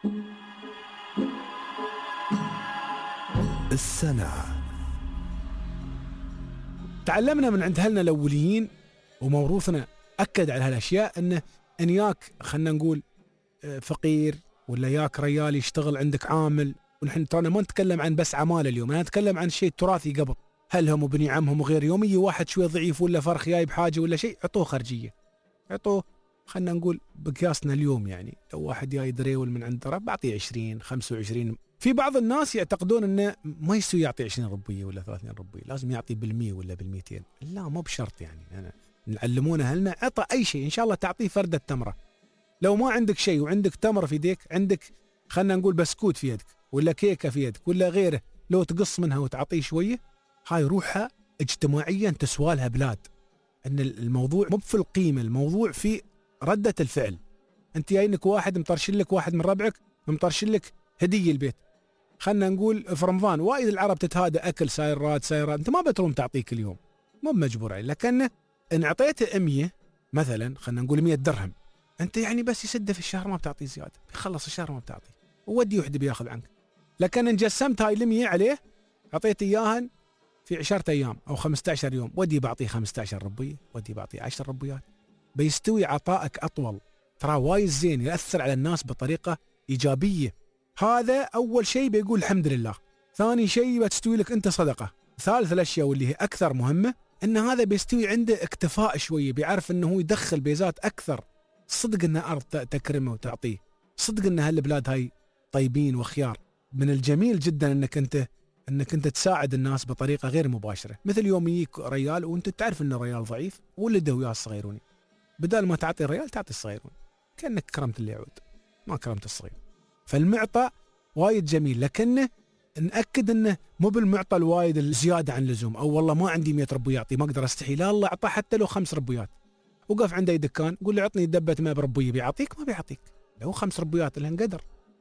السنة. تعلمنا من عند أهلنا الأوليين وموروثنا أكد على هالأشياء أنه إن ياك خلنا نقول فقير ولا ياك ريال يشتغل عندك عامل، ونحن ترانا ما نتكلم عن بس عمالة اليوم، أنا أتكلم عن شيء تراثي قبل، هلهم وبني عمهم وغير. يوم يجي واحد شوي ضعيف ولا فرخ جاي بحاجة ولا شيء، عطوه خرجية، عطوه خلنا نقول بقياسنا اليوم، يعني لو واحد جاي دريول من عند رب بعطيه عشرين خمسة وعشرين. في بعض الناس يعتقدون انه ما يسوي يعطي عشرين ربية ولا ثلاثين ربية، لازم يعطي بالمية ولا بالميتين. لا مو بشرط، يعني أنا نعلمونه أهلنا عطى أي شيء إن شاء الله تعطيه فردة تمرة. لو ما عندك شيء وعندك تمر في يدك، عندك خلنا نقول بسكوت في يدك ولا كيكة في يدك ولا غيره، لو تقص منها وتعطيه شوية، هاي روحها اجتماعيا تسوالها بلاد. ان الموضوع مو في القيمة، الموضوع في ردة الفعل. انت جاينك واحد مطرشل لك، واحد من ربعك مطرشل لك هدية البيت، خلنا نقول في رمضان وايد العرب تتهادى اكل سايرات سايرات، انت ما بتروم تعطيك اليوم، مو مجبور عليه. لكن ان اعطيته مية مثلا، خلنا نقول مية درهم، انت يعني بس يسده في الشهر ما بتعطيه زياده، يخلص الشهر ما بتعطيه، وودي وحده بياخذ عنك. لكن ان جسمت هاي المية عليه، اعطيته اياها في عشرة ايام او خمسة عشر يوم، ودي بعطيه خمسة عشر ربيه، ودي بعطيه عشر ربيات، بيستوي عطائك اطول. ترى وايد زين، ياثر على الناس بطريقه ايجابيه. هذا اول شيء بيقول الحمد لله. ثاني شيء بتستوي لك انت صدقه. ثالث الاشياء واللي هي اكثر مهمه، ان هذا بيستوي عنده اكتفاء شويه، بيعرف انه هو يدخل بيزات اكثر. صدق ان ارض تكرمه وتعطيه، صدق ان هالبلاد هاي طيبين وخيار. من الجميل جدا انك انت انك انت تساعد الناس بطريقه غير مباشره. مثل يوم يجيك ريال وانت تعرف انه ريال ضعيف ولده وياه الصغيروني، بدل ما تعطي الريال تعطي الصغيرون، كانك كرمت اللي يعود ما كرمت الصغير. فالمعطى وايد جميل، لكنه نأكد انه مو بالمعطى الوايد الزياده عن اللزوم، او والله ما عندي مية ربوية اعطي ما اقدر استحي، لا الله اعطاه حتى لو خمس ربويات. وقف عنده اي دكان قول له عطني دبه ماء بربويه، بيعطيك؟ ما بيعطيك، لو خمس ربويات لان قدر.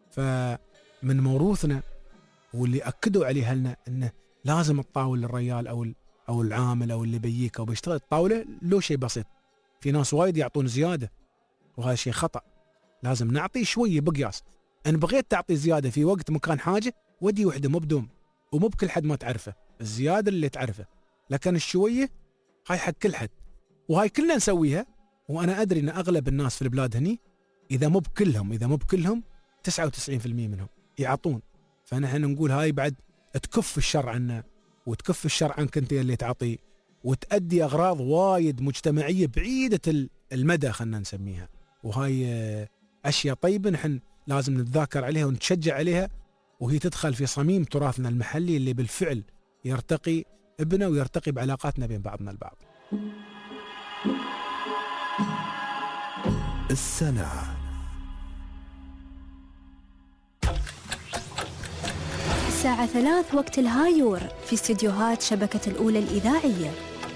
فمن موروثنا واللي اكدوا عليه اهلنا انه لازم تطاول الريال او او العامل او اللي بيجيك او بيشتغل الطاوله لو شيء بسيط. في ناس وايد يعطون زياده وهذا شيء خطا، لازم نعطي شويه بقياس. ان بغيت تعطي زياده في وقت مكان حاجه، ودي وحده مو بدوم ومو بكل حد ما تعرفه، الزياده اللي تعرفه، لكن الشويه هاي حق كل حد، وهاي كلنا نسويها. وانا ادري ان اغلب الناس في البلاد هني اذا مو بكلهم اذا مو بكلهم تسعة وتسعين بالمئة منهم يعطون. فنحن نقول هاي بعد تكف الشر عنا وتكف الشر عنك انت اللي تعطي، وتأدي اغراض وايد مجتمعيه بعيده المدى خلنا نسميها. وهاي اشياء طيبه نحن لازم نتذاكر عليها ونتشجع عليها، وهي تدخل في صميم تراثنا المحلي اللي بالفعل يرتقي ابنا ويرتقي بعلاقاتنا بين بعضنا البعض. السنة. الساعة ثلاث وقت الهايور في استديوهات شبكة الأولى الإذاعية.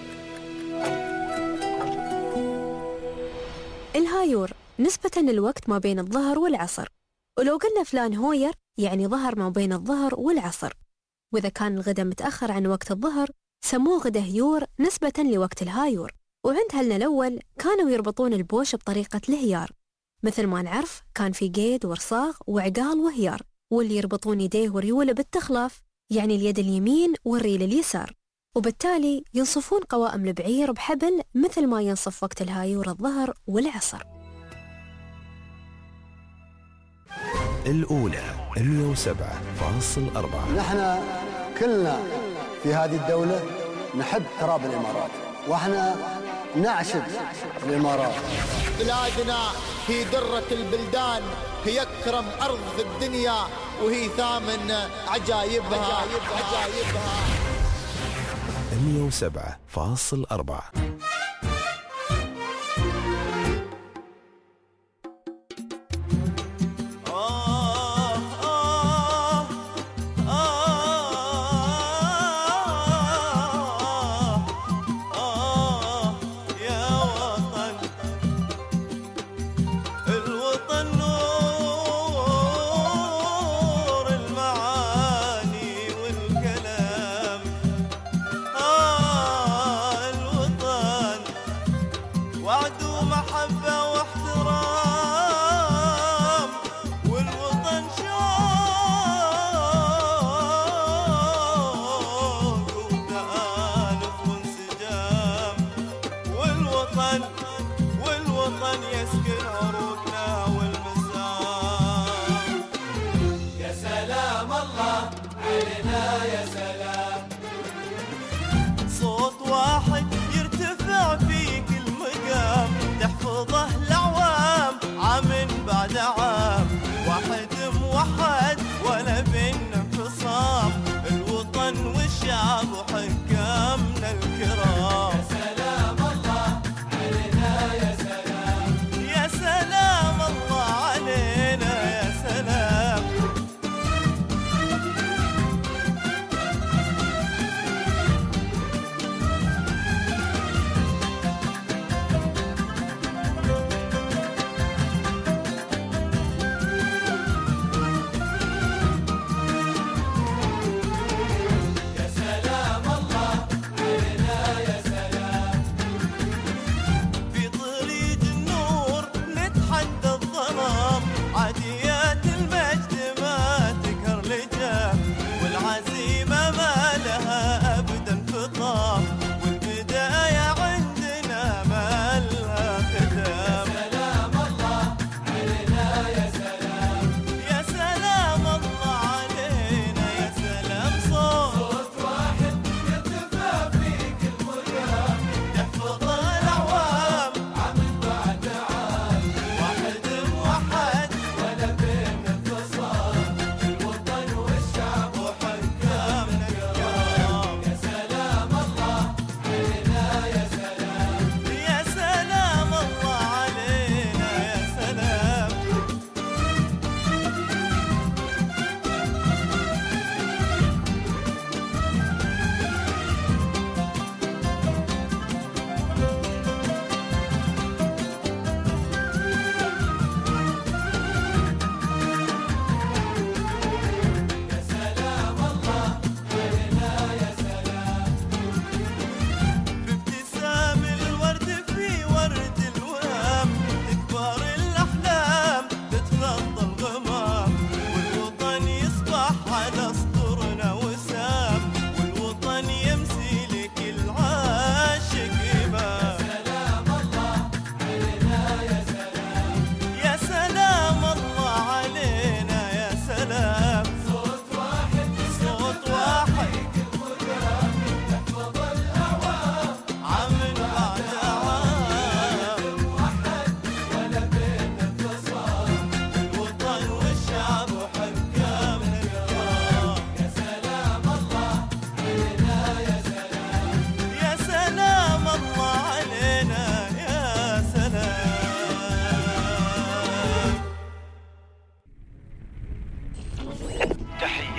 الهايور نسبة للوقت ما بين الظهر والعصر، ولو قلنا فلان هوير يعني ظهر ما بين الظهر والعصر. وإذا كان الغداء متأخر عن وقت الظهر سموه غدا هيور نسبة لوقت الهايور. وعند هلنا الأول كانوا يربطون البوش بطريقة الهيار، مثل ما نعرف كان في قيد ورصاغ وعقال وهيار، واللي يربطون يديه وريوله بالتخلاف يعني اليد اليمين والريل اليسار، وبالتالي ينصفون قوائم البعير بحبل مثل ما ينصف وقت الهايور الظهر والعصر. الأولى مئة وسبعة فاصل أربعة. نحن كلنا في هذه الدولة نحب تراب الإمارات، وإحنا نعشق الإمارات. بلادنا هي درة البلدان، هي أكرم أرض في الدنيا، وهي ثامن عجائبها عجائبها. مئة وسبعة فاصل أربعة. الوطن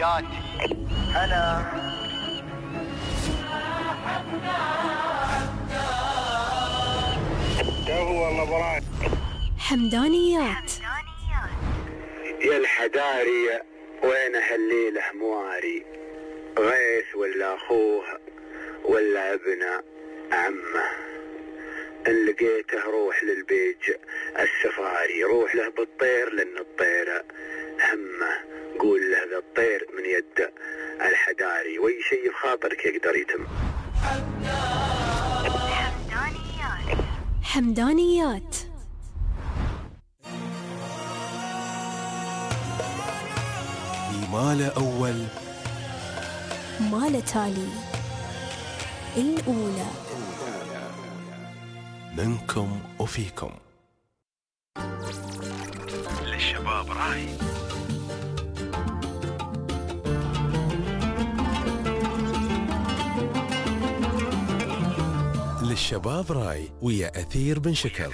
تحياتي أنا هو والله براي حمدانيات. يا الحداري وين هالليلة مواري، غيث ولا أخوه ولا ابن عمه، إن لقيته روح للبيج السفاري، روح له بالطير لأن الطير همه، قول له ذا الطير من يد الحداري، وأي شيء بخاطرك يقدر يتم. حمدانيات. ما له أول ما له تالي، الأولى منكم وفيكم. للشباب راي. للشباب راي ويا أثير بن شكر.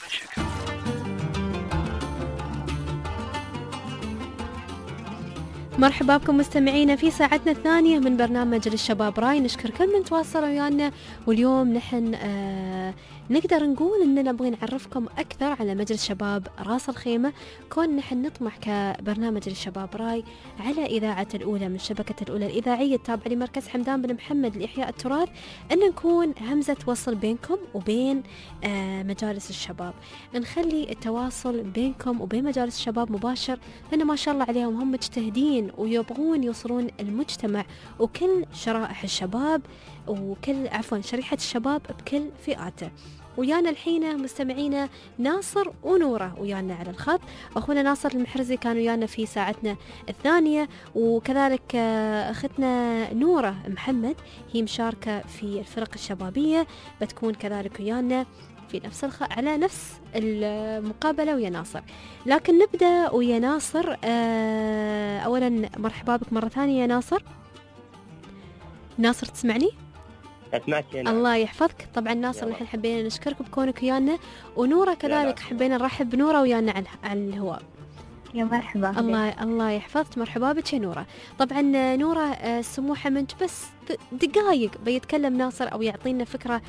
مرحبا بكم مستمعينا في ساعتنا الثانية من برنامج للشباب راي. نشكر كل من تواصل ويانا، واليوم نحن آه نقدر نقول اننا نبغى نعرفكم اكثر على مجلس شباب راس الخيمة، كون نحن نطمح كبرنامج للشباب راي على اذاعة الاولى من شبكة الاولى الاذاعية التابعة لمركز حمدان بن محمد لاحياء التراث، ان نكون همزة وصل بينكم وبين آه مجالس الشباب، نخلي التواصل بينكم وبين مجالس الشباب مباشر، لان ما شاء الله عليهم هم مجتهدين ويبغون يوصلون المجتمع وكل شرائح الشباب وكل عفوا شريحة الشباب بكل فئاته. ويانا الحين مستمعينا ناصر ونورة ويانا على الخط. أخونا ناصر المحرزي كان ويانا في ساعتنا الثانية، وكذلك أختنا نورة محمد هي مشاركة في الفرق الشبابية، بتكون كذلك ويانا في نفس الخ... على نفس المقابلة ويا ناصر. لكن نبدأ ويا ناصر. أه... أولا مرحبا بك مرة ثانية يا ناصر. ناصر تسمعني؟ أسمعك هنا. الله يحفظك. طبعا ناصر نحن حبينا نشكرك بكونك ويانا، ونورة كذلك حبينا نرحب بنورة ويانا على على الهواء. يا مرحبا. الله الله يحفظك. مرحبا بك يا نورة. طبعا نورة سموحة منك بس دقائق بيتكلم ناصر أو يعطينا فكرة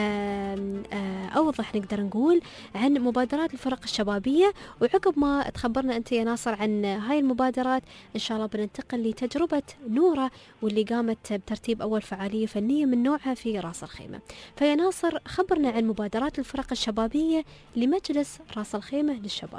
أوضح نقدر نقول عن مبادرات الفرق الشبابية، وعقب ما تخبرنا أنت يا ناصر عن هاي المبادرات إن شاء الله بننتقل لتجربة نورة واللي قامت بترتيب أول فعالية فنية من نوعها في راس الخيمة. فيا ناصر خبرنا عن مبادرات الفرق الشبابية لمجلس راس الخيمة للشباب.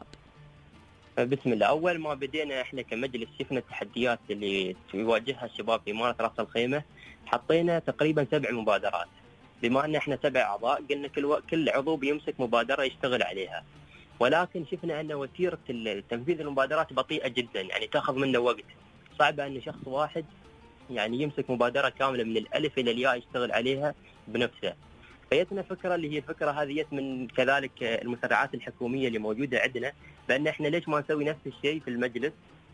بسم الله. أول ما بدينا إحنا كمجلس شفنا التحديات اللي يواجهها الشباب في إمارة راس الخيمة، حطينا تقريبا سبع مبادرات. بما أن إحنا سبع أعضاء قلنا كل و... كل عضو بيمسك مبادرة يشتغل عليها، ولكن شفنا أن وتيرة تنفيذ المبادرات بطيئة جدا، يعني تأخذ منا وقت. صعبة أن شخص واحد يعني يمسك مبادرة كاملة من الألف إلى الياء يشتغل عليها بنفسه. فيتنا فكرة اللي هي الفكرة هذه يت من كذلك المسرعات الحكومية اللي موجودة عندنا، بأن إحنا ليش ما نسوي نفس الشيء في المجلس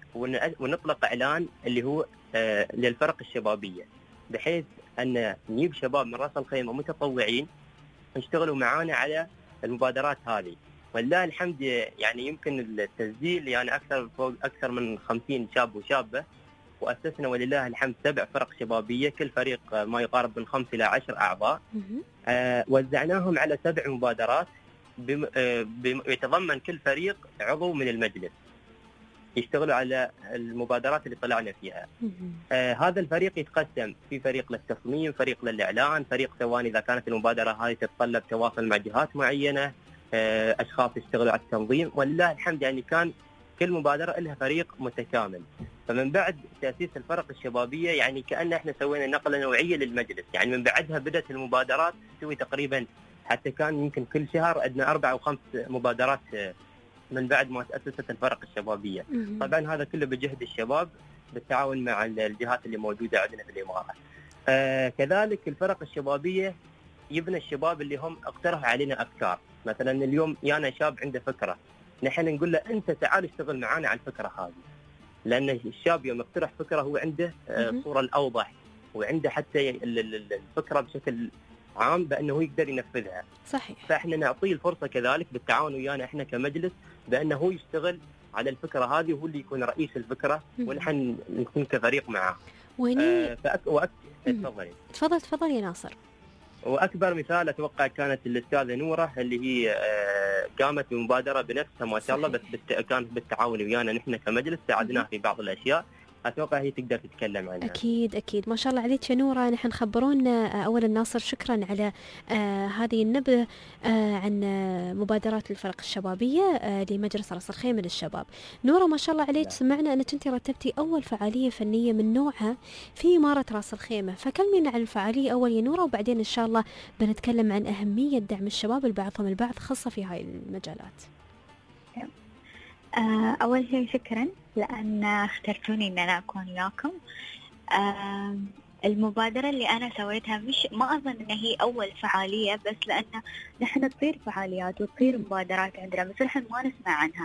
ونطلق إعلان اللي هو آه للفرق الشبابية، بحيث أن نجيب شباب من راس الخيمة متطوعين يشتغلوا معانا على المبادرات هذه. والله الحمد يعني يمكن التسجيل يعني أكثر فوق أكثر من خمسين شاب وشابة، وأسسنا ولله الحمد سبع فرق شبابية، كل فريق ما يقارب من خمس إلى عشر أعضاء. آه وزعناهم على سبع مبادرات بم... آه بم... يتضمن كل فريق عضو من المجلس يشتغلوا على المبادرات اللي طلعنا فيها. آه هذا الفريق يتقسم في فريق للتصميم، فريق للإعلان، فريق ثواني إذا كانت المبادرة هذه تتطلب تواصل مع جهات معينة، آه أشخاص يشتغلوا على التنظيم. ولله الحمد يعني كان كل مبادرة لها فريق متكامل. فمن بعد تأسيس الفرق الشبابية يعني كأن احنا سوينا نقلة نوعية للمجلس، يعني من بعدها بدأت المبادرات تسوي تقريبا، حتى كان يمكن كل شهر عندنا أربع أو خمس مبادرات من بعد ما تأسست الفرق الشبابية. طبعا هذا كله بجهد الشباب بالتعاون مع الجهات اللي موجودة عندنا في الإمارة. آه كذلك الفرق الشبابية يبنى الشباب اللي هم اقترحوا علينا أفكار. مثلا اليوم يانا شاب عنده فكرة، نحن نقول له أنت تعال اشتغل معنا على الفكرة هذه، لأن الشاب يوم يقترح فكرة هو عنده الصورة الأوضح وعنده حتى الفكرة بشكل عام بأنه يقدر ينفذها. صحيح. فإحنا نعطيه الفرصة كذلك بالتعاون ويانا إحنا كمجلس بانه هو يشتغل على الفكره هذه وهو اللي يكون رئيس الفكره ونحن نكون كفريق معه. وهني آه فأك... وأك... تفضلي. تفضل تفضل يا ناصر. واكبر مثال اتوقع كانت الاستاذه نوره اللي هي آه قامت بمبادره بنفسها ما شاء الله، بس بالت... كانت بالتعاون ويانا نحن كمجلس، ساعدناها في بعض الاشياء. اتوقع هي تقدر تتكلم عنها. اكيد اكيد ما شاء الله عليك يا نوره. نحن خبرونا اولا ناصر شكرا على آه هذه النبذه آه عن آه مبادرات الفرق الشبابيه آه لمجلس راس الخيمه للشباب. نوره ما شاء الله عليك، سمعنا انك انت رتبتي اول فعاليه فنيه من نوعها في اماره راس الخيمه، فكلمينا عن الفعاليه اول يا نوره، وبعدين ان شاء الله بنتكلم عن اهميه دعم الشباب لبعضهم البعض خاصه في هاي المجالات. آه أول شيء شكرا لأن اخترتوني إن أنا أكون وياكم. آه المبادرة اللي أنا سويتها مش ما أظن إن هي أول فعالية، بس لأن نحن تصير فعاليات وتصير مبادرات عندنا بس نحن ما نسمع عنها.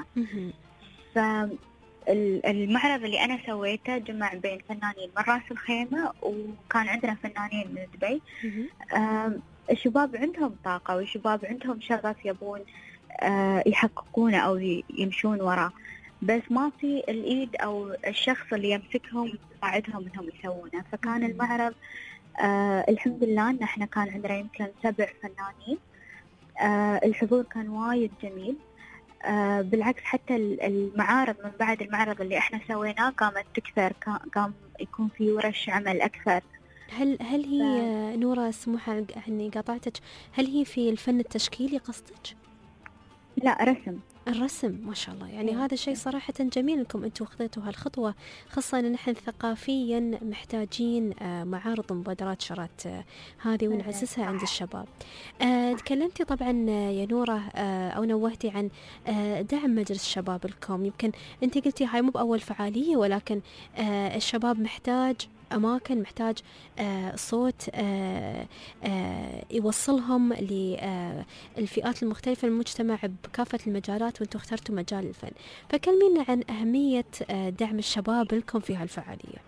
فالمعرض اللي أنا سويته جمع بين فنانين من راس الخيمة وكان عندنا فنانين من دبي. آه الشباب عندهم طاقة والشباب عندهم شغف يبون يحققونه أو يمشون وراه، بس ما في الإيد أو الشخص اللي يمسكهم يساعدهم إنهم يسوونه. فكان المعرض آه الحمد لله إن إحنا كان عندنا يمكن سبع فنانين. آه الحضور كان وايد جميل. آه بالعكس حتى المعارض من بعد المعرض اللي إحنا سويناه قامت تكثر، قام يكون في ورش عمل أكثر. هل هل هي ف... نورة سموحة إني قاطعتك، هل هي في الفن التشكيلي قصدك؟ لا رسم. الرسم ما شاء الله، يعني هذا شيء صراحة جميل انكم انتم خذيتوا هالخطوة، خاصة ان نحن ثقافيا محتاجين معارض ومبادرات شرات هذه ونعززها عند الشباب. أه تكلمتي طبعا يا نورة أه او نوهتي عن أه دعم مجلس الشباب لكم، يمكن انت قلتي هاي مو بأول فعالية ولكن أه الشباب محتاج أماكن، محتاج آه صوت آه آه يوصلهم للفئات المختلفة المجتمع بكافة المجالات، وانتم اخترتوا مجال الفن. فكلمينا عن أهمية آه دعم الشباب لكم في هالفعالية.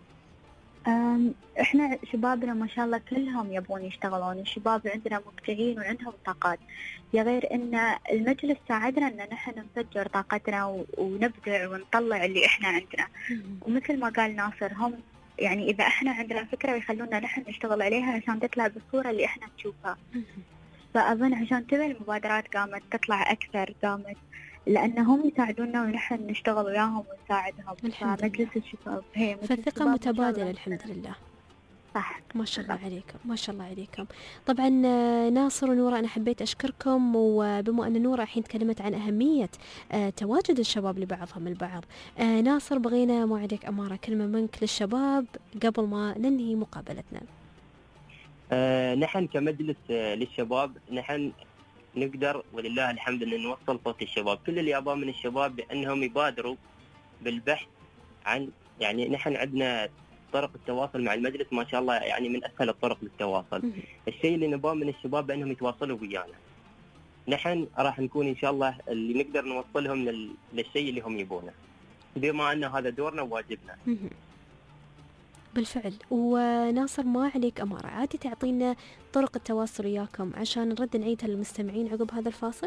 احنا شبابنا ما شاء الله كلهم يبون يشتغلون، الشباب عندنا مبدعين وعندهم طاقات، يا غير ان المجلس ساعدنا ان نحن نفجر طاقتنا ونبدع ونطلع اللي احنا عندنا. ومثل ما قال ناصر، هم يعني إذا إحنا عندنا فكرة ويخلونا نحن نشتغل عليها عشان تطلع بالصورة اللي إحنا نشوفها. فأظن عشان كذا المبادرات قامت تطلع أكثر، قامت لأنهم يساعدونا ونحن نشتغل وياهم ونساعدهم. فمجلس الشباب هي فالثقة متبادلة الحمد لله. صح. ما شاء الله عليكم ما شاء الله عليكم. طبعا ناصر ونورة أنا حبيت أشكركم، وبما أن نورة الحين تكلمت عن أهمية آه تواجد الشباب لبعضهم البعض، آه ناصر بغينا ما عليك أمارة كلمة منك للشباب قبل ما ننهي مقابلتنا. آه نحن كمجلس آه للشباب نحن نقدر ولله الحمد أن نوصل صوت الشباب. كل اللي أبغاه من الشباب بأنهم يبادروا بالبحث عن، يعني نحن عندنا طرق التواصل مع المجلس ما شاء الله يعني من أسهل الطرق للتواصل. الشيء اللي نبغاه من الشباب بأنهم يتواصلوا ويانا، نحن راح نكون إن شاء الله اللي نقدر نوصلهم لل... للشيء اللي هم يبونه، بما أن هذا دورنا وواجبنا. بالفعل. وناصر ما عليك أمارة، عادي تعطينا طرق التواصل وياكم عشان نرد نعيدها للمستمعين عقب هذا الفاصل.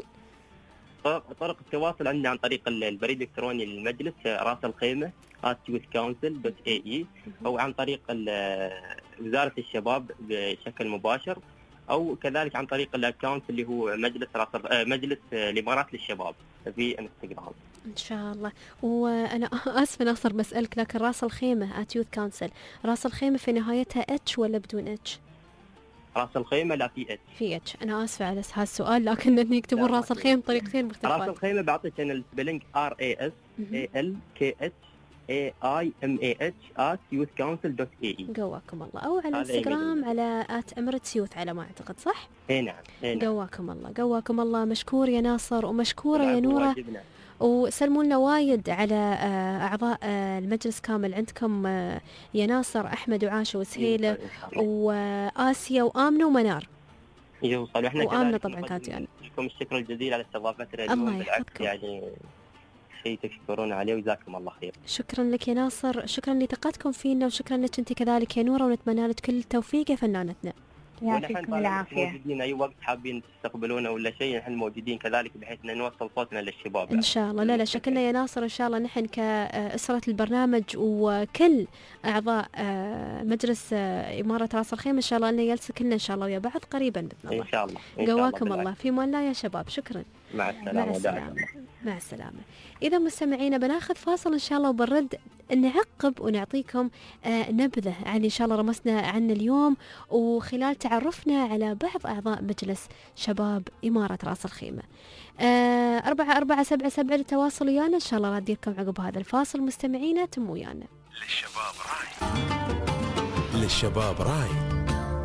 طرق التواصل عندنا عن طريق البريد الإلكتروني للمجلس راس الخيمة آت يوث كونسل دوت إيه إي، أو عن طريق وزارة الشباب بشكل مباشر، أو كذلك عن طريق الأكاونت اللي هو مجلس راس مجلس الإمارات للشباب في انستغرام. إن شاء الله. وأنا آسفة ناصر بسألك، لكن راس الخيمة آت يوث كونسل، راس الخيمة في نهايتها اتش ولا بدون اتش؟ راس الخيمة لا في اتش. في اتش. أنا آسفة على هذا السؤال، لكن إن يكتبون راس الخيمة بطريقتين مختلفات. راس الخيمة بعطيك أنا السبيلنج آر إيه إس إيه إل كي إتش إيه آي إم إيه إتش آت يوث كونسل دوت إيه إي. قواكم الله. أو على انستغرام على آت إميريتس يوث على ما أعتقد، صح؟ إيه نعم. إيه نعم. قواكم الله قواكم الله. مشكور يا ناصر ومشكورة يا نورة، وسلموا لنا وايد على أعضاء المجلس كامل عندكم يا ناصر، أحمد وعاشة وسهيلة وآسيا وآمنة ومنار. يوصل. وإحنا وآمنة طبعا كانت يعني. لكم الشكر الجزيل على استضافتنا اليوم، بالعكس يعني شيء تشكرون عليه وجزاكم الله خير. شكرا لك يا ناصر، شكرا لثقتكم فينا، وشكرا لك أنت كذلك يا نورة، ونتمنى لك كل التوفيق يا فنانتنا. يعطيكم العافية. موجودين أي وقت حابين تستقبلونا ولا شيء، نحن موجودين كذلك بحيث أن نوصل صوتنا للشباب. إن شاء الله. لا لا شكلنا يا ناصر إن شاء الله نحن كأسرة البرنامج وكل أعضاء مجلس إمارة رأس الخيمة إن شاء الله أن يلتقي كلنا إن شاء الله ويا بعض قريبا بإذن الله. إن شاء الله. قواكم الله في مان الله يا شباب. شكرا. مع السلامة. مع السلامة. مع السلامة. إذا مستمعينا بناخذ فاصل إن شاء الله وبنرد نعقب ونعطيكم آه نبذة عن إن شاء الله رمسنا عن اليوم وخلال تعرفنا على بعض أعضاء مجلس شباب إمارة رأس الخيمة. آه أربعة أربعة سبعة سبعة للتواصل ويانا إن شاء الله راديكم عقب هذا الفاصل. مستمعينا تم ويانا. للشباب راي. للشباب راي.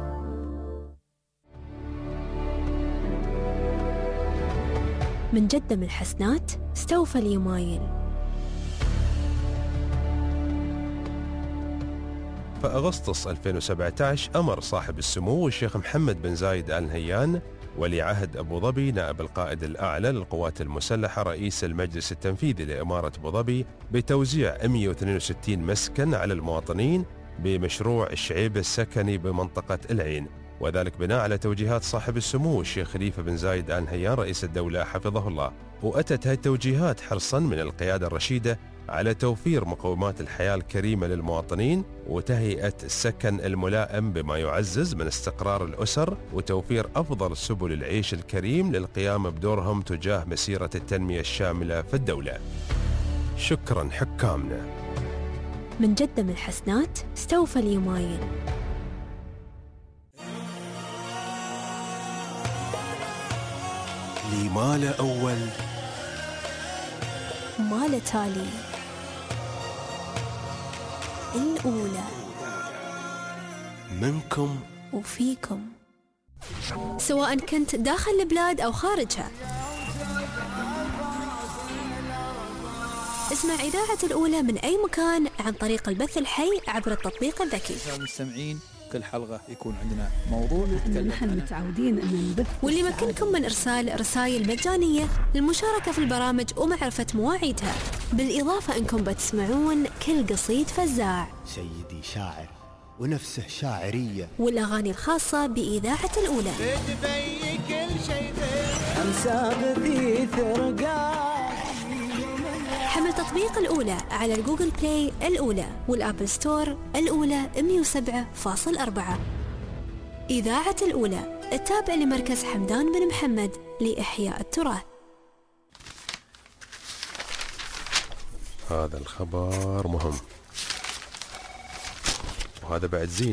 من جدة من الحسنات استوفى اليمايل. في أغسطس ألفين وسبعة عشر أمر صاحب السمو الشيخ محمد بن زايد آل نهيان ولي عهد أبو ظبي نائب القائد الأعلى للقوات المسلحة رئيس المجلس التنفيذي لإمارة أبو ظبي بتوزيع مئة واثنين وستين مسكن على المواطنين بمشروع الشعيبة السكني بمنطقة العين، وذلك بناء على توجيهات صاحب السمو الشيخ خليفة بن زايد آل نهيان رئيس الدولة حفظه الله. وأتت هذه التوجيهات حرصا من القيادة الرشيدة على توفير مقومات الحياة الكريمة للمواطنين وتهيئة السكن الملائم بما يعزز من استقرار الأسر وتوفير أفضل سبل العيش الكريم للقيام بدورهم تجاه مسيرة التنمية الشاملة في الدولة. شكرا حكامنا. من جدة من الحسنات استوفى اليمايل. لي مال أول مال تالي. الأولى منكم وفيكم، سواء كنت داخل البلاد أو خارجها. اسمع إذاعة الأولى من أي مكان عن طريق البث الحي عبر التطبيق الذكي. المستمعين كل حلقة يكون عندنا موضوع نتكلم نحن متعودين أن نبث، واللي يمكنكم من إرسال رسائل مجانية للمشاركة في البرامج ومعرفة مواعيدها، بالإضافة أنكم بتسمعون كل قصيد فزاع، سيدي شاعر ونفسه شاعرية، والأغاني الخاصة بإذاعة الأولى. حمل تطبيق الأولى على الجوجل بلاي الأولى والآبل ستور الأولى مئة وسبعة فاصلة أربعة. إذاعة الأولى التابع لمركز حمدان بن محمد لإحياء التراث. هذا الخبر مهم وهذا بعد زين،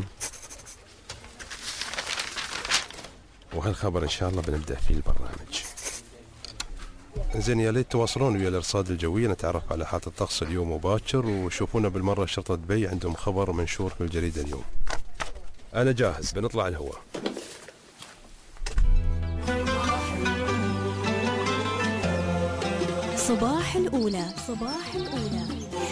وهالخبر إن شاء الله بنبدأ فيه البرنامج. زين يا ليت تواصلون ويا الارصاد الجويه نتعرف على حالة الطقس اليوم وباكر، وشوفونا بالمره شرطه دبي عندهم خبر منشور في الجريده اليوم. انا جاهز بنطلع الهواء. صباح الاولى. صباح الاولى.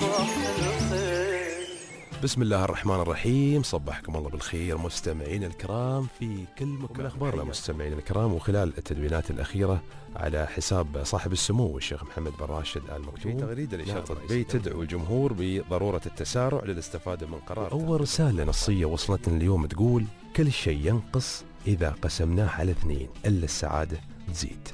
بسم الله الرحمن الرحيم. صبحكم الله بالخير مستمعين الكرام في كل مكان. اخبارنا مستمعين الكرام، وخلال التدوينات الاخيره على حساب صاحب السمو الشيخ محمد بن راشد آل مكتوم، تغريده لشرطه دبي تدعو الجمهور بضروره التسارع للاستفاده من قرار. اول رساله نصيه وصلتنا اليوم تقول: كل شيء ينقص اذا قسمناه على اثنين الا السعاده تزيد.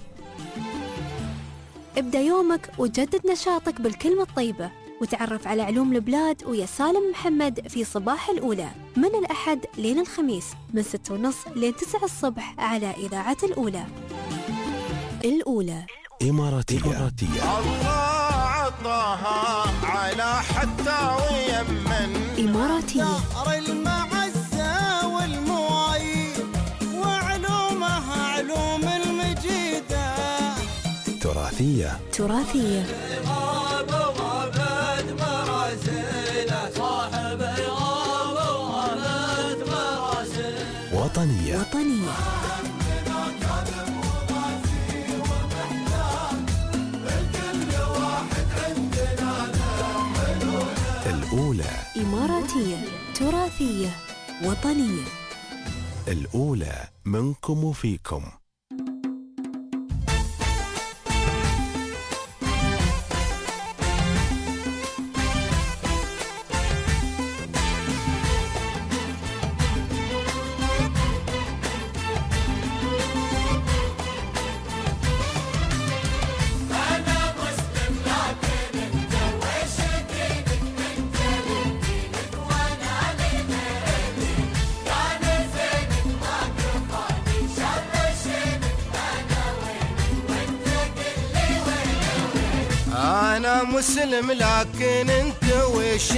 ابدأ يومك وجدد نشاطك بالكلمة الطيبة، وتعرف على علوم البلاد ويا سالم محمد في صباح الأولى من الأحد لين الخميس من ستة ونص لين تسعة الصبح على إذاعة الأولى. الأولى إماراتية. إماراتية. الله عطاها على حتى ويمن. إماراتية. نهر المعزة والموايد وعلومها علوم المجيدة. تراثية. تراثية. وطنية. وطنية. الأولى إماراتية، تراثية، وطنية. الأولى منكم وفيكم. أنا مسلم لكن أنت وش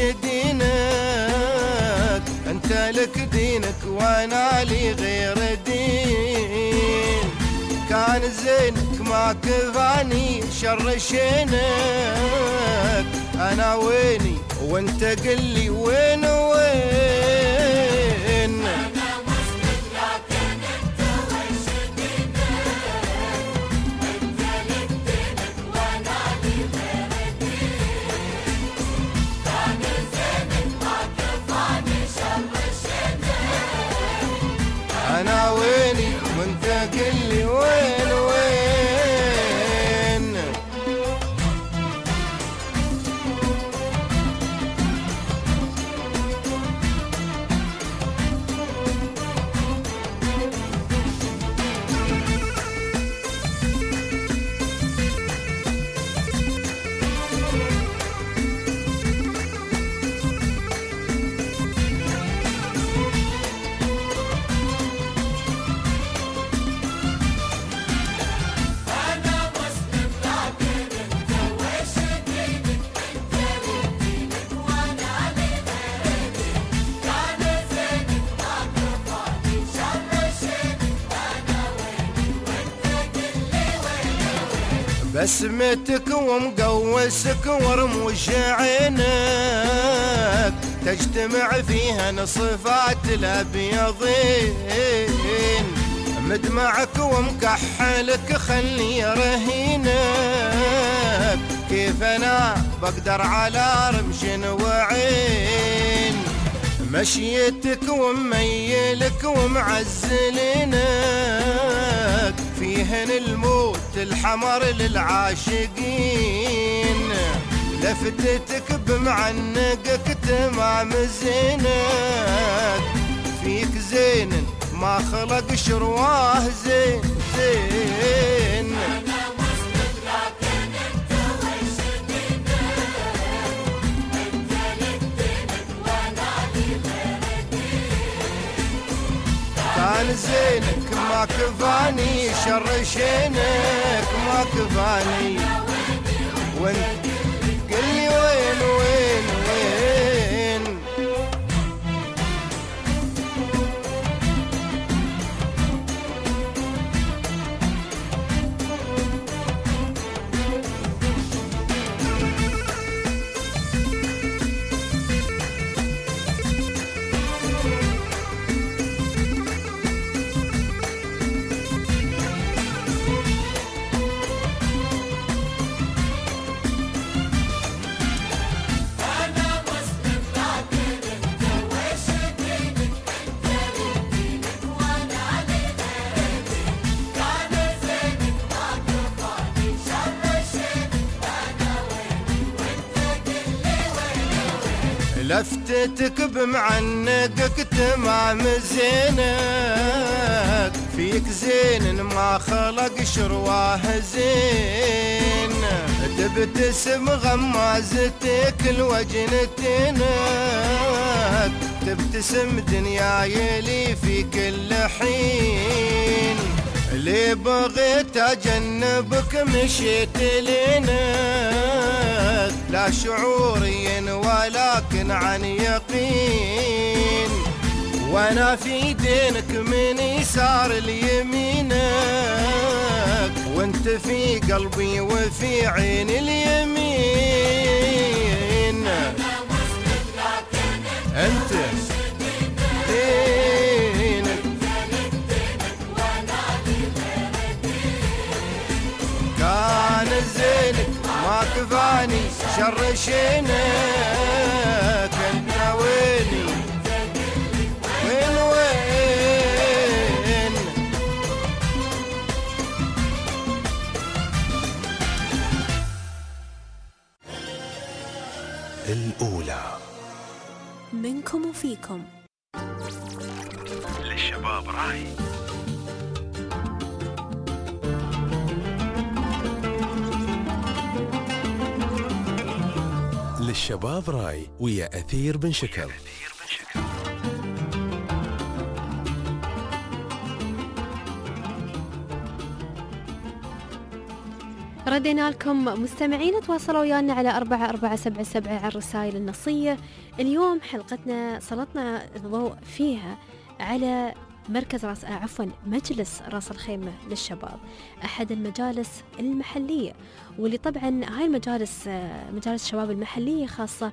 دينك؟ أنت لك دينك وأنا لي غير دين. كان زينك ما كفاني شر شينك. أنا ويني وأنت قلي وين وين. أنا ويني وأنت قلي وين وين. بسمتك ومقوسك ورموش عينك تجتمع فيها نصفات الابيضين. مدمعك ومكحلك خلي رهينك. كيف انا بقدر على رمش وعين. مشيتك وميلك ومعزلينك. فيهن الموت الحمر للعاشقين. لفتتك بمعنقك تمام زينك. فيك زين ما خلق شرواه زين زين. كان زينك ما كفاني شر شينك ما كفاني. وانت قلي وين وين وين. لفتتك بمعنقك تمام زينك. فيك زين ما خلق شرواه زين. تبتسم غمازتك الوجنتينك. تبتسم دنياي لي في كل حين. ليه بغيت اجنبك مشيت لينك. لا شعوري ولكن عن يقين. وانا في دينك من يسار اليمينك. وانت في قلبي وفي عين اليمين. انت دينك كان زينك ما كفاني شر شينك. انت ويني وين وين. الأولى منكم وفيكم. للشباب راي. للشباب راي ويا أثير بن شكر. ردينا لكم مستمعين، تواصلوا ويانا على أربعة أربعة سبعة سبعة على الرسائل النصية. اليوم حلقتنا سلطنا الضوء فيها على مركز راس آه عفوا مجلس راس الخيمة للشباب، أحد المجالس المحلية، واللي طبعا هاي المجالس آه مجالس الشباب المحلية خاصة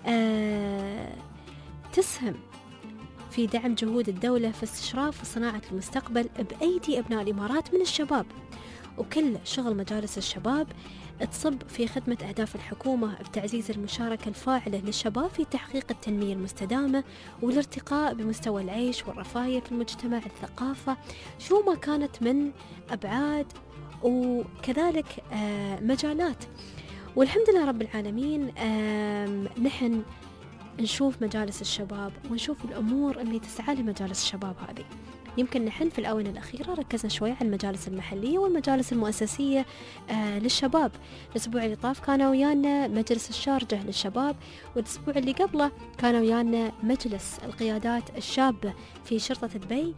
آه تسهم في دعم جهود الدولة في استشراف وصناعة المستقبل بأيدي أبناء الإمارات من الشباب. وكل شغل مجالس الشباب تصب في خدمة أهداف الحكومة بتعزيز المشاركة الفاعلة للشباب في تحقيق التنمية المستدامة والارتقاء بمستوى العيش والرفاهية في المجتمع، الثقافة، شو ما كانت من أبعاد وكذلك مجالات. والحمد لله رب العالمين نحن نشوف مجالس الشباب ونشوف الأمور اللي تسعى لمجالس الشباب هذه. يمكن نحن في الآونة الأخيرة ركزنا شوي على المجالس المحلية والمجالس المؤسسية آه للشباب. الأسبوع اللي طاف كان ويانا مجلس الشارجة للشباب، والأسبوع اللي قبله كان ويانا مجلس القيادات الشابة في شرطة دبي،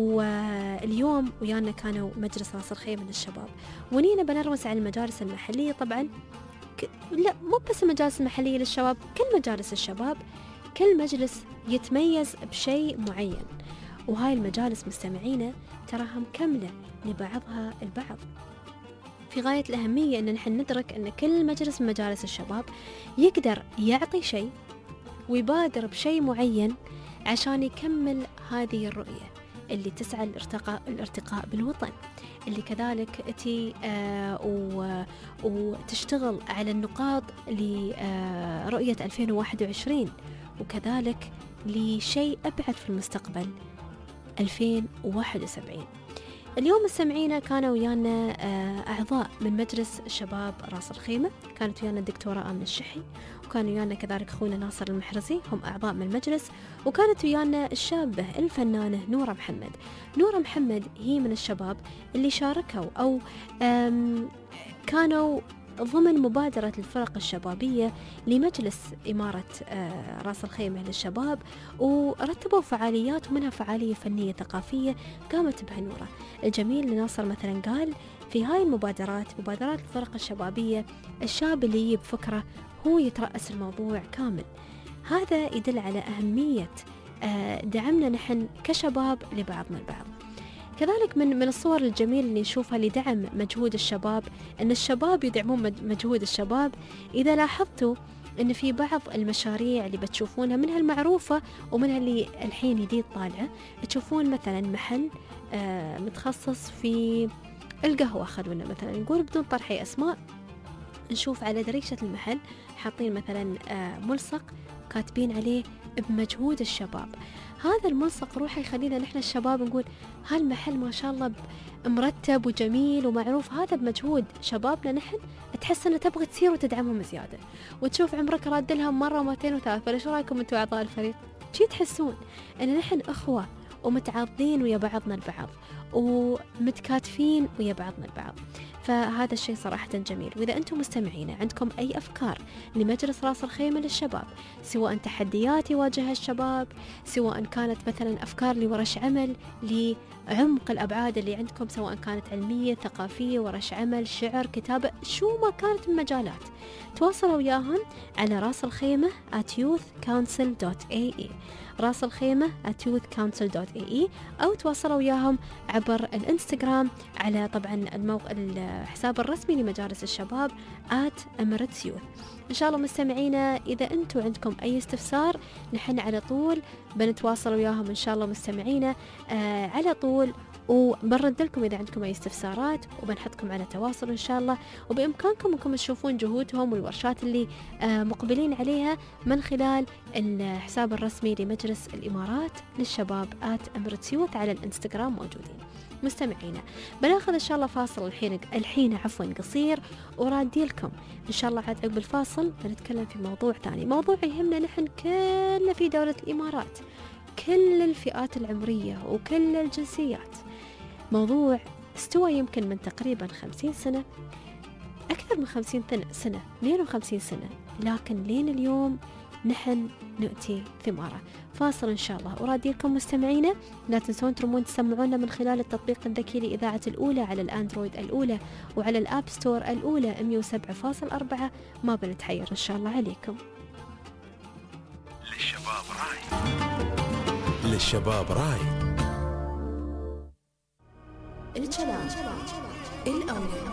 واليوم ويانا كانوا مجلس راس الخيمة للشباب. ونينا بنرمس على المجالس المحلية. طبعا ك... لا مو بس المجالس المحلية للشباب، كل مجالس الشباب كل مجلس يتميز بشيء معين، وهاي المجالس مستمعينا تراها مكملة لبعضها البعض. في غاية الأهمية أن نحن ندرك أن كل مجلس من مجالس الشباب يقدر يعطي شيء ويبادر بشيء معين عشان يكمل هذه الرؤية اللي تسعى الارتقاء, الارتقاء بالوطن، اللي كذلك تي آه وتشتغل على النقاط لرؤية ألفين وواحد وعشرين، وكذلك لشيء أبعد في المستقبل ألفين وواحد وسبعين. اليوم مستمعينا كانوا ويانا أعضاء من مجلس شباب راس الخيمة، كانت ويانا الدكتورة آمنة الشحي، وكان ويانا كذلك أخونا ناصر المحرزي، هم أعضاء من المجلس، وكانت ويانا الشابة الفنانة نورة محمد. نورة محمد هي من الشباب اللي شاركوا أو كانوا ضمن مبادرة الفرق الشبابية لمجلس إمارة راس الخيمة للشباب، ورتبوا فعاليات ومنها فعالية فنية ثقافية قامت بها نورة. الجميل لناصر مثلا قال في هاي المبادرات، مبادرات الفرق الشبابية، الشاب اللي يجيب فكرة هو يترأس الموضوع كامل. هذا يدل على أهمية دعمنا نحن كشباب لبعضنا البعض. كذلك من من الصور الجميلة اللي نشوفها لدعم مجهود الشباب، أن الشباب يدعمون مجهود الشباب. إذا لاحظتوا أن في بعض المشاريع اللي بتشوفونها منها المعروفة ومنها اللي الحين جديد طالعة، تشوفون مثلا محل آه متخصص في القهوة، خلونا مثلا نقول بدون طرح أسماء، نشوف على دريشة المحل حاطين مثلا آه ملصق كاتبين عليه بمجهود الشباب. هذا الملصق روحه يخلينا نحن الشباب نقول هالمحل ما شاء الله مرتب وجميل ومعروف، هذا بمجهود شبابنا نحن، تحس انه تبغى تسير وتدعمهم زياده، وتشوف عمرك راد لهم مره ومرتين وثلاث. فليش رايكم انتم اعضاء الفريق؟ شي تحسون ان نحن اخوه ومتعاضدين ويا بعضنا البعض ومتكاتفين ويا بعضنا البعض. فهذا الشيء صراحة جميل. وإذا أنتم مستمعين عندكم أي أفكار لمجلس راس الخيمة للشباب، سواء تحديات يواجهها الشباب، سواء كانت مثلا أفكار لورش عمل لعمق الأبعاد اللي عندكم، سواء كانت علمية، ثقافية، ورش عمل، شعر، كتابة، شو ما كانت من مجالات، تواصلوا وياهم على راس الخيمة at youth council dot a e راس الخيمة at youth council dot a e أو تواصلوا وياهم عبر الانستغرام على طبعا الموقع الحساب الرسمي لمجالس الشباب at emirates youth. إن شاء الله مستمعينا إذا أنتم عندكم أي استفسار نحن على طول بنتواصل وياهم إن شاء الله مستمعينا آه على طول، وبنرد لكم إذا عندكم أي استفسارات، وبنحطكم على تواصل إن شاء الله. وبإمكانكم أنكم تشوفون جهودهم والورشات اللي آه مقبلين عليها من خلال الحساب الرسمي لمجلس الإمارات للشباب at emirates youth على الانستغرام موجودين. مستمعينا بناخذ إن شاء الله فاصل الحين الحين عفوا قصير، ورادي لكم إن شاء الله عاد عقب الفاصل بنتكلم في موضوع ثاني، موضوع يهمنا نحن كلنا في دولة الإمارات، كل الفئات العمرية وكل الجنسيات. موضوع استوى يمكن من تقريبا خمسين سنة، أكثر من خمسين سنة، اثنين وخمسين سنة، لكن لين اليوم نحن نؤتي ثماره. فاصل إن شاء الله ورادي لكم مستمعينا. لا تنسون ترمون تسمعونا من خلال التطبيق الذكي لإذاعة الأولى على الأندرويد الأولى وعلى الآب ستور الأولى مية وسبعة فاصلة أربعة. ما بنتحير إن شاء الله عليكم. للشباب راي للشباب راي الكلام الأولى.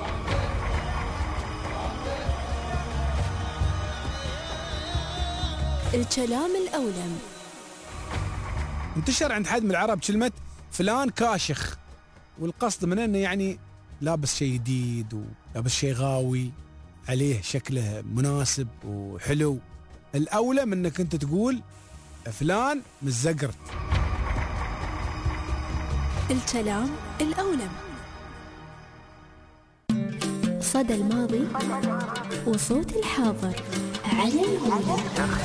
الكلام الأولم. انتشر عند حد من العرب كلمة فلان كاشخ، والقصد من انه يعني لابس شيء جديد ولابس شيء غاوي عليه شكله مناسب وحلو. الأولى من انك انت تقول فلان متزقرت. الكلام الأولم. صدى الماضي وصوت الحاضر على الأولى.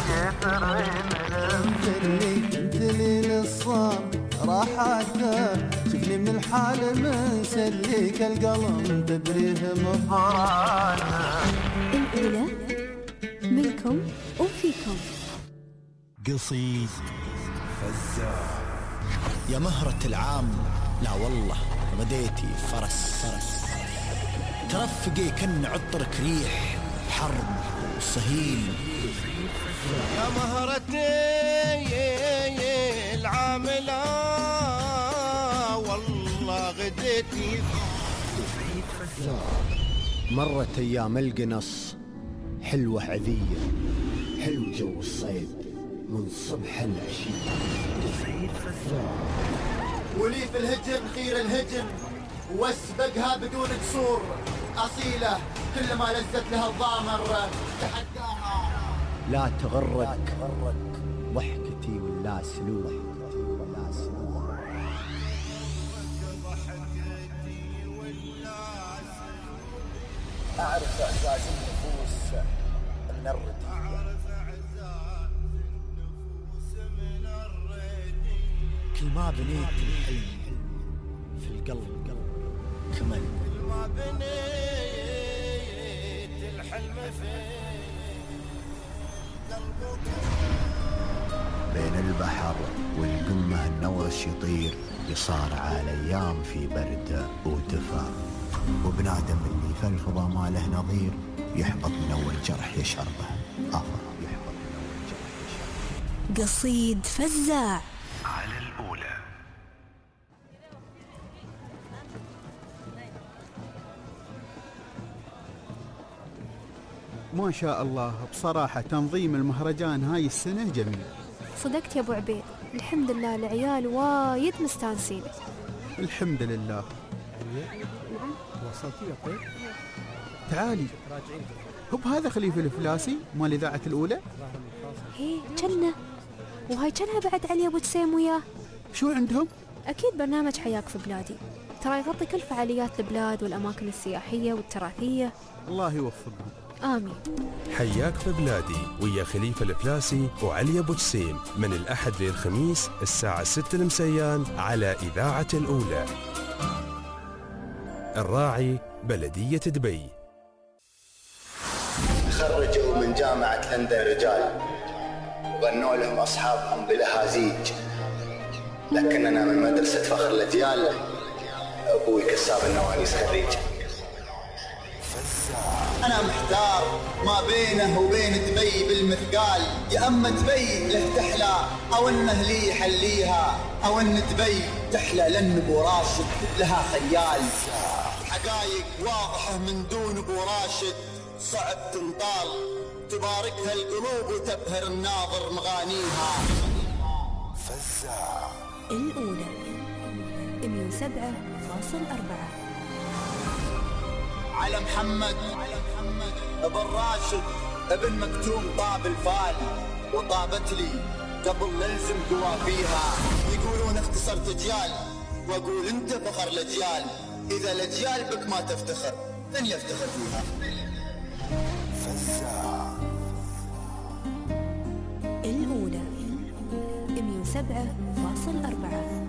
دليل الصام راحته شفني من الحال مسليك القلم تبريه مفرانا. الأولى منكم وفيكم. قصيد فزاع. يا مهرة العام لا والله غديتي فرس فرس ترفقي كن عطرك ريح حرب وصهيل. يا مهرتي العاملة والله غديتي. مرت أيام القنص حلوة عذية، حلو جو الصيد من صبح العشية. ولي في الهجم خير الهجم واسبقها بدون قصور، أصيلة كل ما لزت لها الضامر تحداها. لا تغرك ضحكتي ولا سلوك. أعرف إعزاز النفوس من الردية، كل ما بنيت الحلم في القلب كمل. كل ما بنيت الحلم في قلبك. بين البحر والقمة النورش يطير، يصارع الأيام في برد ودفا، وبنادم اللي في الفضا ما له نظير، يحبط من أول جرح يشربه آخر يحبط من أول جرح يشربه. قصيد فزاع على الأولى. ما شاء الله بصراحة تنظيم المهرجان هاي السنة جميل. صدقت يا أبو عبيد، الحمد لله العيال وايد مستانسين. الحمد لله. تعالي هو بهذا خليفة الفلاسي مال إذاعة الأولى. هي كنا وهاي كانها بعد علي أبو تسيم وياه. شو عندهم؟ أكيد برنامج حياك في بلادي، ترى يغطي كل فعاليات البلاد والأماكن السياحية والتراثية. الله يوفقهم. آمين. حياك في بلادي ويا خليفة الفلاسي وعلي أبو جسيم من الأحد للخميس الساعة ستة المسيان على إذاعة الأولى. الراعي بلدية دبي. خرجوا من جامعة لندن رجال وغنوا لهم أصحابهم بلهازيج، لكننا من مدرسة فخر الأجيال أبوي كساب النوانيس خريج. أنا محتار ما بينه وبين دبي بالمثقال، يا أما دبي له تحلى أو إنه لي يحليها، أو إن دبي تحلى لأن أبو راشد لها خيال. حقايق واضحة من دون أبو راشد صعب تنطال، تباركها القلوب وتبهر الناظر مغانيها. فزاع الأولى مية وسبعة فاصلة أربعة. على محمد ابن راشد ابن مكتوم طاب الفال، وطابت لي قبل نلزم قوافيها. يقولون اختصرت اجيال واقول انت فخر الاجيال، اذا الاجيال بك ما تفتخر من يفتخر فيها. فزاع الأولى مية وسبعة فاصلة أربعة.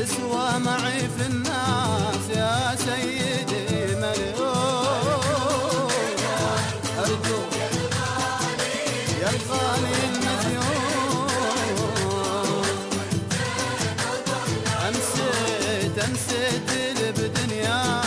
تسوى معي في الناس يا سيدي مليون. أرجوك يا الغالي المديون، أمسيت أمسيت اللي بدنيا.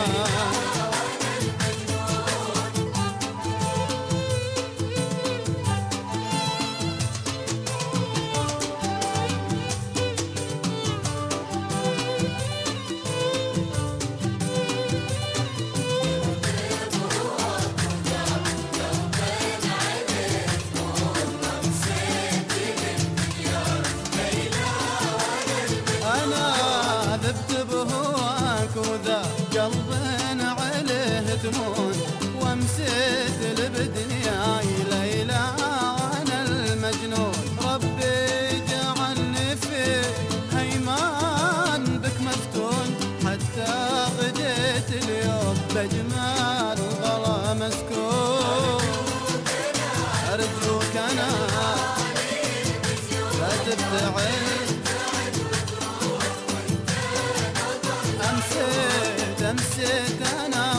وامسيت لبدنياي ليلى وانا المجنون. ربي جعلني في هيمان بك مفتون، حتى غديت اليوم بجمال الغلا مسكون. ارجوك انا لا تبتعد، امسيت امسيت انا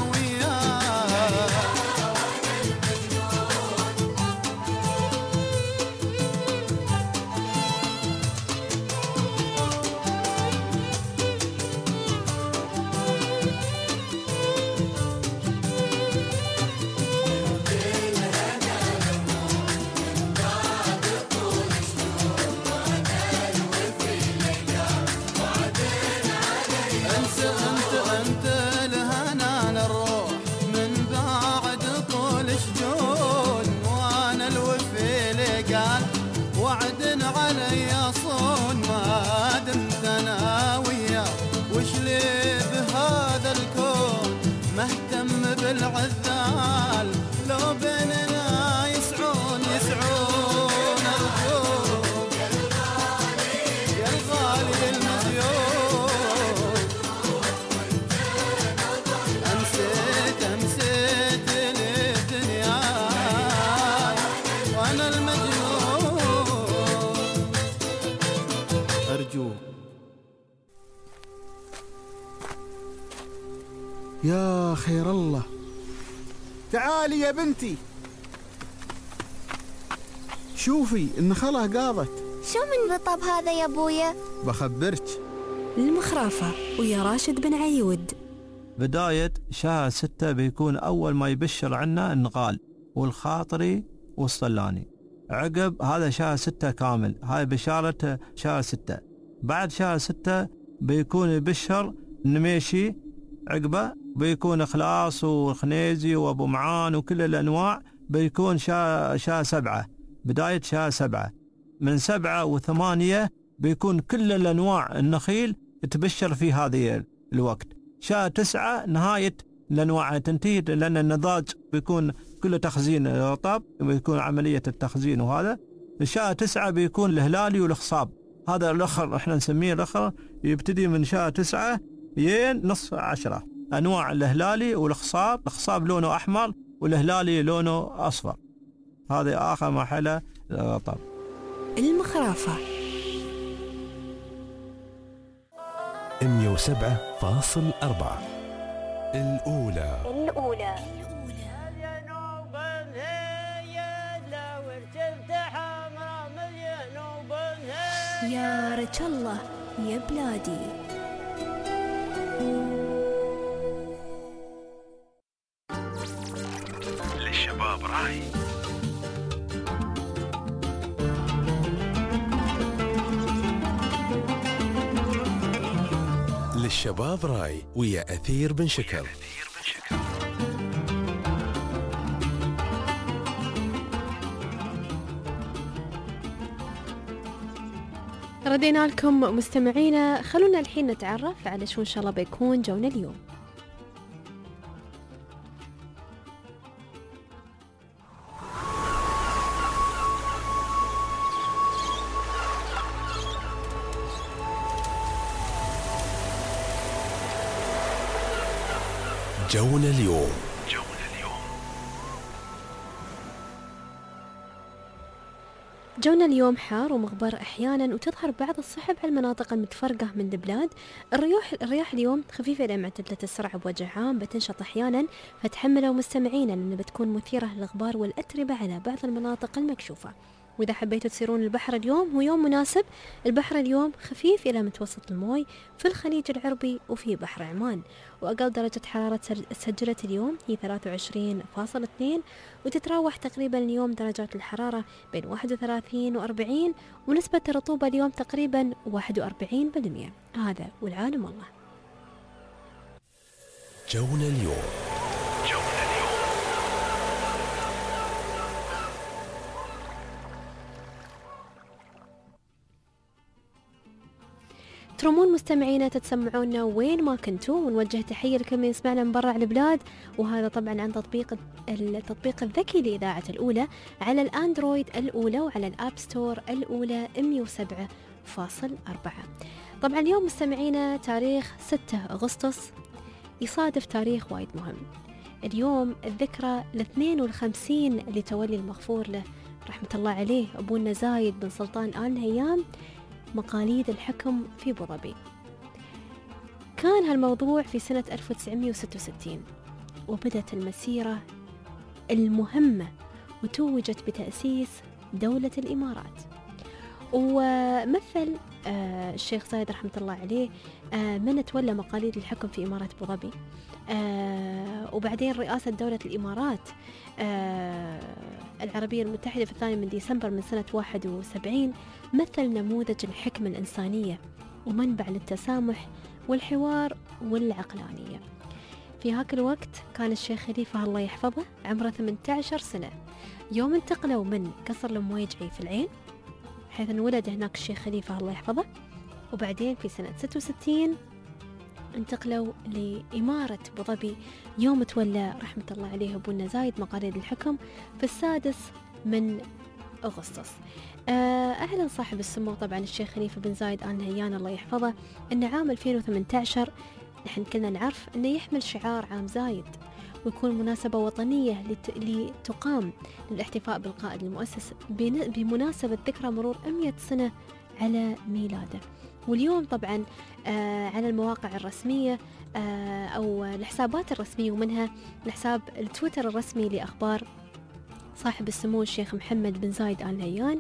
علي صون. ما دمت انا وياك وش لي بهذا الكون، مهتم بالعذال لو بيننا يسعون يسعون. ارجوك يا الغالي المديون، امسيت امسيت للدنيا وانا المجنون. أرجوك يا خير الله، تعالي يا بنتي شوفي النخلة قاضت. شو من رطب هذا يا ابويا؟ بخبرك. المخرافة ويا راشد بن عيود. بداية شهر ستة بيكون أول ما يبشر عنا النقال والخاطري والصلاني. عقب هذا شهر ستة كامل، هاي بشارة شهر ستة. بعد شهر ستة بيكون يبشر النميشي، عقبه بيكون إخلاص وخنيزي وأبو معان وكل الأنواع. بيكون شهر, شهر سبعة، بداية شهر سبعة. من سبعة وثمانية بيكون كل الأنواع النخيل تبشر في هذه الوقت. شهر تسعة نهاية الأنواع تنتهي، لأن النضاج بيكون كله تخزين رطب، بيكون عملية التخزين. وهذا شهر تسعة بيكون الهلالي والخصاب. هذا الأخر احنا نسميه الأخر، يبتدي من شهر تسعة ين نصف عشرة. أنواع الهلالي والخصاب، الخصاب لونه أحمر والهلالي لونه أصفر. هذا آخر مرحلة الرطب. المخرافة مية وسبعة فاصل أربعة الأولى الأولى يا رجل الله يا بلادي. للشباب راي. للشباب راي ويا أثير بن شكر. ردينا لكم مستمعينا، خلونا الحين نتعرف على شو إن شاء الله بيكون جونا اليوم. جونا اليوم. جونا اليوم حار ومغبر أحيانا، وتظهر بعض السحب على المناطق المتفرقة من البلاد. الرياح الرياح اليوم خفيفة إلى معتدلة السرعة بوجه عام، بتنشط أحيانا، فتحملوا مستمعينا لأن بتكون مثيرة للغبار والأتربة على بعض المناطق المكشوفة. وإذا حبيتوا تسيرون البحر اليوم هو يوم مناسب. البحر اليوم خفيف إلى متوسط الموي في الخليج العربي وفي بحر عمان، وأقل درجة حرارة سجلت اليوم هي ثلاثة وعشرين فاصلة اثنين، وتتراوح تقريبا اليوم درجات الحرارة بين واحد وثلاثين وأربعين، ونسبة الرطوبة اليوم تقريبا واحد وأربعين بالمئة. هذا والعالم الله. جونا اليوم. ترمون مستمعينا تتسمعونا وين ما كنتوا، ونوجه تحية لكل من يسمعنا من برا البلاد، وهذا طبعا عن تطبيق التطبيق الذكي لإذاعة الأولى على الأندرويد الأولى وعلى الأب ستور الأولى مئة وسبعة فاصلة أربعة. طبعا اليوم مستمعينا تاريخ ستة أغسطس يصادف تاريخ وايد مهم. اليوم الذكرى الاثنين والخمسين لتولي المغفور له رحمة الله عليه أبونا زايد بن سلطان آل نهيان مقاليد الحكم في أبو ظبي. كان هالموضوع في سنة ألف وتسعمئة وستة وستين، وبدت المسيرة المهمة وتوجت بتأسيس دولة الإمارات. ومثل آه الشيخ زايد رحمة الله عليه آه من تولى مقاليد الحكم في إمارة أبو ظبي، آه وبعدين رئاسة دولة الإمارات آه العربية المتحدة في الثاني من ديسمبر من سنة واحد وسبعين، مثل نموذج الحكمة الإنسانية ومنبع للتسامح والحوار والعقلانية. في هاك الوقت كان الشيخ خليفة الله يحفظه عمره ثمانية عشر سنة يوم انتقلوا من قصر المويجعي في العين، حيث انولد هناك الشيخ خليفة الله يحفظه، وبعدين في سنة ستة وستين انتقلوا لإمارة أبو ظبي يوم تولى رحمة الله عليه أبونا زايد مقاليد الحكم في السادس من أغسطس. أعلن صاحب السمو طبعا الشيخ خليفة بن زايد آل نهيان الله يحفظه أن عام ألفين وثمانية عشر نحن كلنا نعرف أنه يحمل شعار عام زايد، ويكون مناسبة وطنية لت... لتقام للاحتفاء بالقائد المؤسس بن... بمناسبة ذكرى مرور مئة سنة على ميلاده. واليوم طبعا آه على المواقع الرسمية آه أو الحسابات الرسمية، ومنها الحساب التويتر الرسمي لأخبار صاحب السمو الشيخ محمد بن زايد آل نهيان،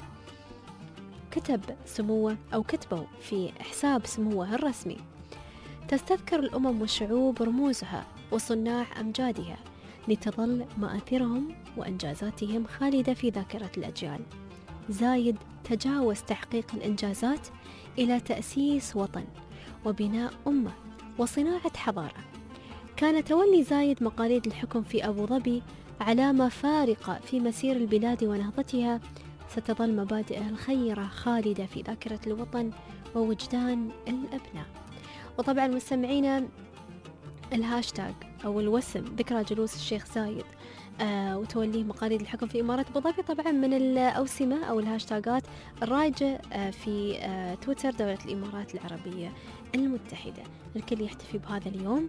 كتب سموه أو كتبوا في حساب سموه الرسمي: تستذكر الأمم والشعوب رموزها وصناع أمجادها لتظل مآثرهم وإنجازاتهم خالدة في ذاكرة الأجيال. زايد تجاوز تحقيق الإنجازات إلى تأسيس وطن وبناء أمة وصناعة حضارة. كان تولي زايد مقاليد الحكم في أبو ظبي علامة فارقة في مسير البلاد ونهضتها، ستظل مبادئه الخيرة خالدة في ذاكرة الوطن ووجدان الأبناء. وطبعا مستمعينا الهاشتاج أو الوسم ذكرى جلوس الشيخ زايد آه وتوليه مقاليد الحكم في إمارة أبو ظبي طبعا من الأوسمة أو الهاشتاجات الرايجة آه في آه تويتر دولة الإمارات العربية المتحدة. الكل يحتفي بهذا اليوم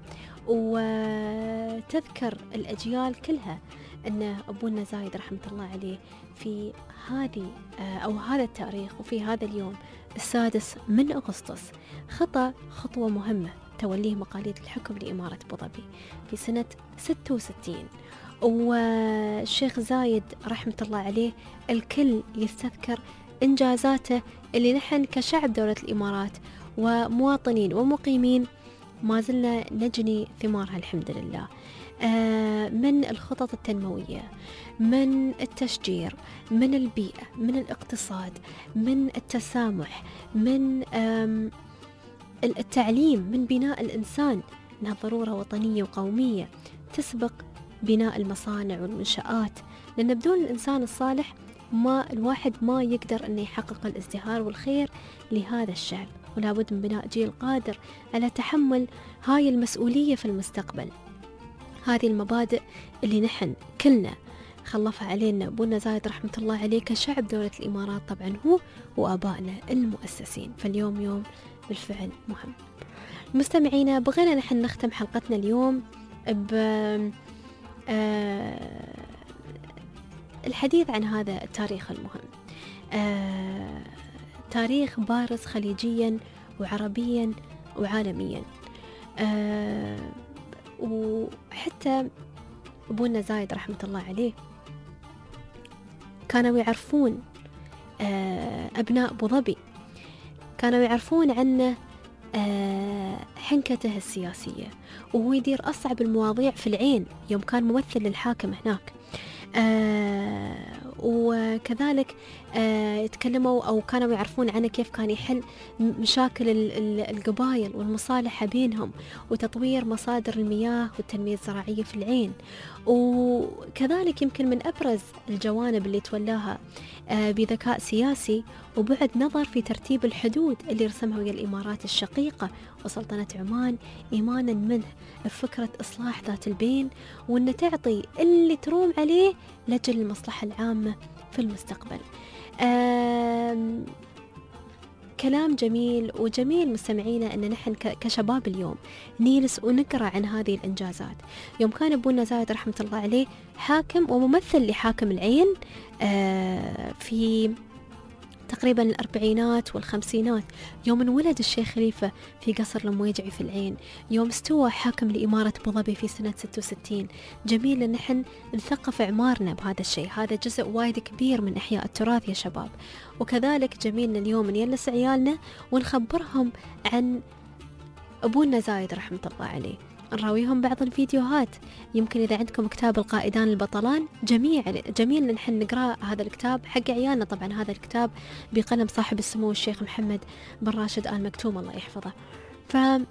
وتذكر الأجيال كلها أن أبونا زايد رحمة الله عليه في هذه آه أو هذا التاريخ وفي هذا اليوم السادس من أغسطس خطى خطوة مهمة توليه مقاليد الحكم لإمارة أبو ظبي في سنة ستة وستين. والشيخ زايد رحمة الله عليه الكل يستذكر إنجازاته اللي نحن كشعب دولة الإمارات ومواطنين ومقيمين ما زلنا نجني ثمارها الحمد لله، من الخطط التنموية، من التشجير، من البيئة، من الاقتصاد، من التسامح، من التعليم، من بناء الإنسان. إنها ضرورة وطنية وقومية تسبق بناء المصانع والمنشآت، لأن بدون الإنسان الصالح ما الواحد ما يقدر أن يحقق الازدهار والخير لهذا الشعب، ولا بد من بناء جيل قادر على تحمل هاي المسؤولية في المستقبل. هذه المبادئ اللي نحن كلنا خلفها علينا أبونا زايد رحمة الله عليه كشعب دولة الإمارات، طبعا هو وآبائنا المؤسسين. فاليوم يوم بالفعل مهم. مستمعينا بغينا نحن نختم حلقتنا اليوم ب آه الحديث عن هذا التاريخ المهم. آه تاريخ بارز خليجيا وعربيا وعالميا. آه وحتى أبونا زايد رحمة الله عليه كانوا يعرفون آه أبناء أبو ظبي، كانوا يعرفون عنه آه حنكته السياسية، وهو يدير أصعب المواضيع في العين يوم كان ممثل للحاكم هناك. آه وكذلك آه يتكلموا أو كانوا يعرفون عنه كيف كان يحل مشاكل القبائل والمصالحة بينهم، وتطوير مصادر المياه والتنمية الزراعية في العين. وكذلك يمكن من أبرز الجوانب اللي تولاها آه بذكاء سياسي وبعد نظر في ترتيب الحدود اللي رسمها ويا الإمارات الشقيقة وسلطنة عمان، إيمانا منه بفكرة إصلاح ذات البين، وأن تعطي اللي تروم عليه لأجل المصلحة العامة في المستقبل. كلام جميل، وجميل مستمعينا أن نحن كشباب اليوم نيلس ونقرأ عن هذه الإنجازات. يوم كان أبونا زايد رحمة الله عليه حاكم وممثل لحاكم العين في تقريبا الأربعينات والخمسينات، يوم انولد الشيخ خليفة في قصر المويجعي في العين، يوم استوى حاكم لإمارة أبو ظبي في سنة ستة وستين. جميل أن نحن نثقف عمارنا بهذا الشيء، هذا جزء وايد كبير من إحياء التراث يا شباب. وكذلك جميلنا اليوم نجلس عيالنا ونخبرهم عن أبونا زايد رحمة الله عليه، نراويهم بعض الفيديوهات. يمكن إذا عندكم كتاب القائدان البطلان جميع جميل نحن نقرأ هذا الكتاب حق عيالنا. طبعا هذا الكتاب بقلم صاحب السمو الشيخ محمد بن راشد آل مكتوم الله يحفظه. فلابد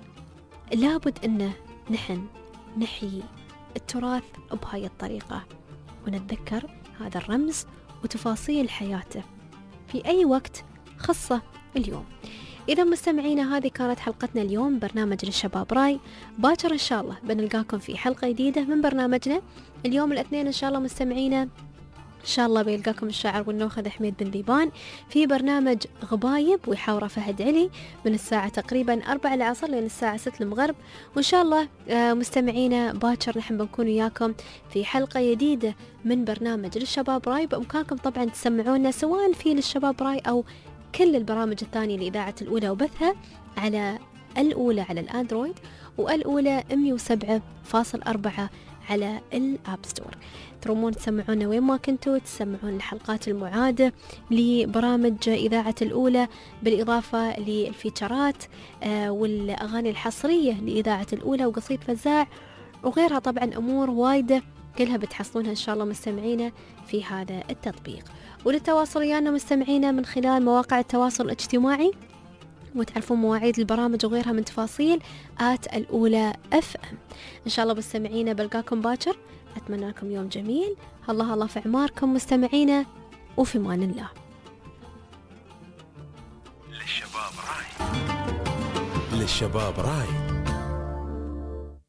أنه نحن نحيي التراث بهاي الطريقة ونتذكر هذا الرمز وتفاصيل حياته في أي وقت، خاصة اليوم. إذا مستمعينا هذه كانت حلقتنا اليوم، برنامج للشباب راي. باكر إن شاء الله بنلقاكم في حلقة جديدة من برنامجنا اليوم الاثنين إن شاء الله مستمعينا. إن شاء الله بيلقاكم الشاعر والنوخذ حميد بن ذيبان في برنامج غبايب ويحاوره فهد علي من الساعة تقريبا أربعة العصر لين الساعة ستة المغرب. وإن شاء الله مستمعينا باكر نحن بنكون وياكم في حلقة جديدة من برنامج للشباب راي. بإمكانكم طبعا تسمعونا سواء في للشباب راي أو كل البرامج الثانية لإذاعة الأولى وبثها على الأولى على الأندرويد، والأولى مية وسبعة فاصل أربعة على الأب ستور. ترومون تسمعونا وين ما كنتوا، تسمعون الحلقات المعادة لبرامج إذاعة الأولى، بالإضافة للفيتشرات آه والأغاني الحصرية لإذاعة الأولى وقصيد فزاع وغيرها. طبعا أمور وايدة كلها بتحصلونها إن شاء الله مستمعينا في هذا التطبيق. وللتواصل ويانا مستمعينا من خلال مواقع التواصل الاجتماعي، وتعرفون مواعيد البرامج وغيرها من تفاصيل آت الأولى أف أم. إن شاء الله مستمعينا بلقاكم باكر، أتمنى لكم يوم جميل. الله الله في عماركم مستمعينا، وفي مان الله. للشباب راي. للشباب راي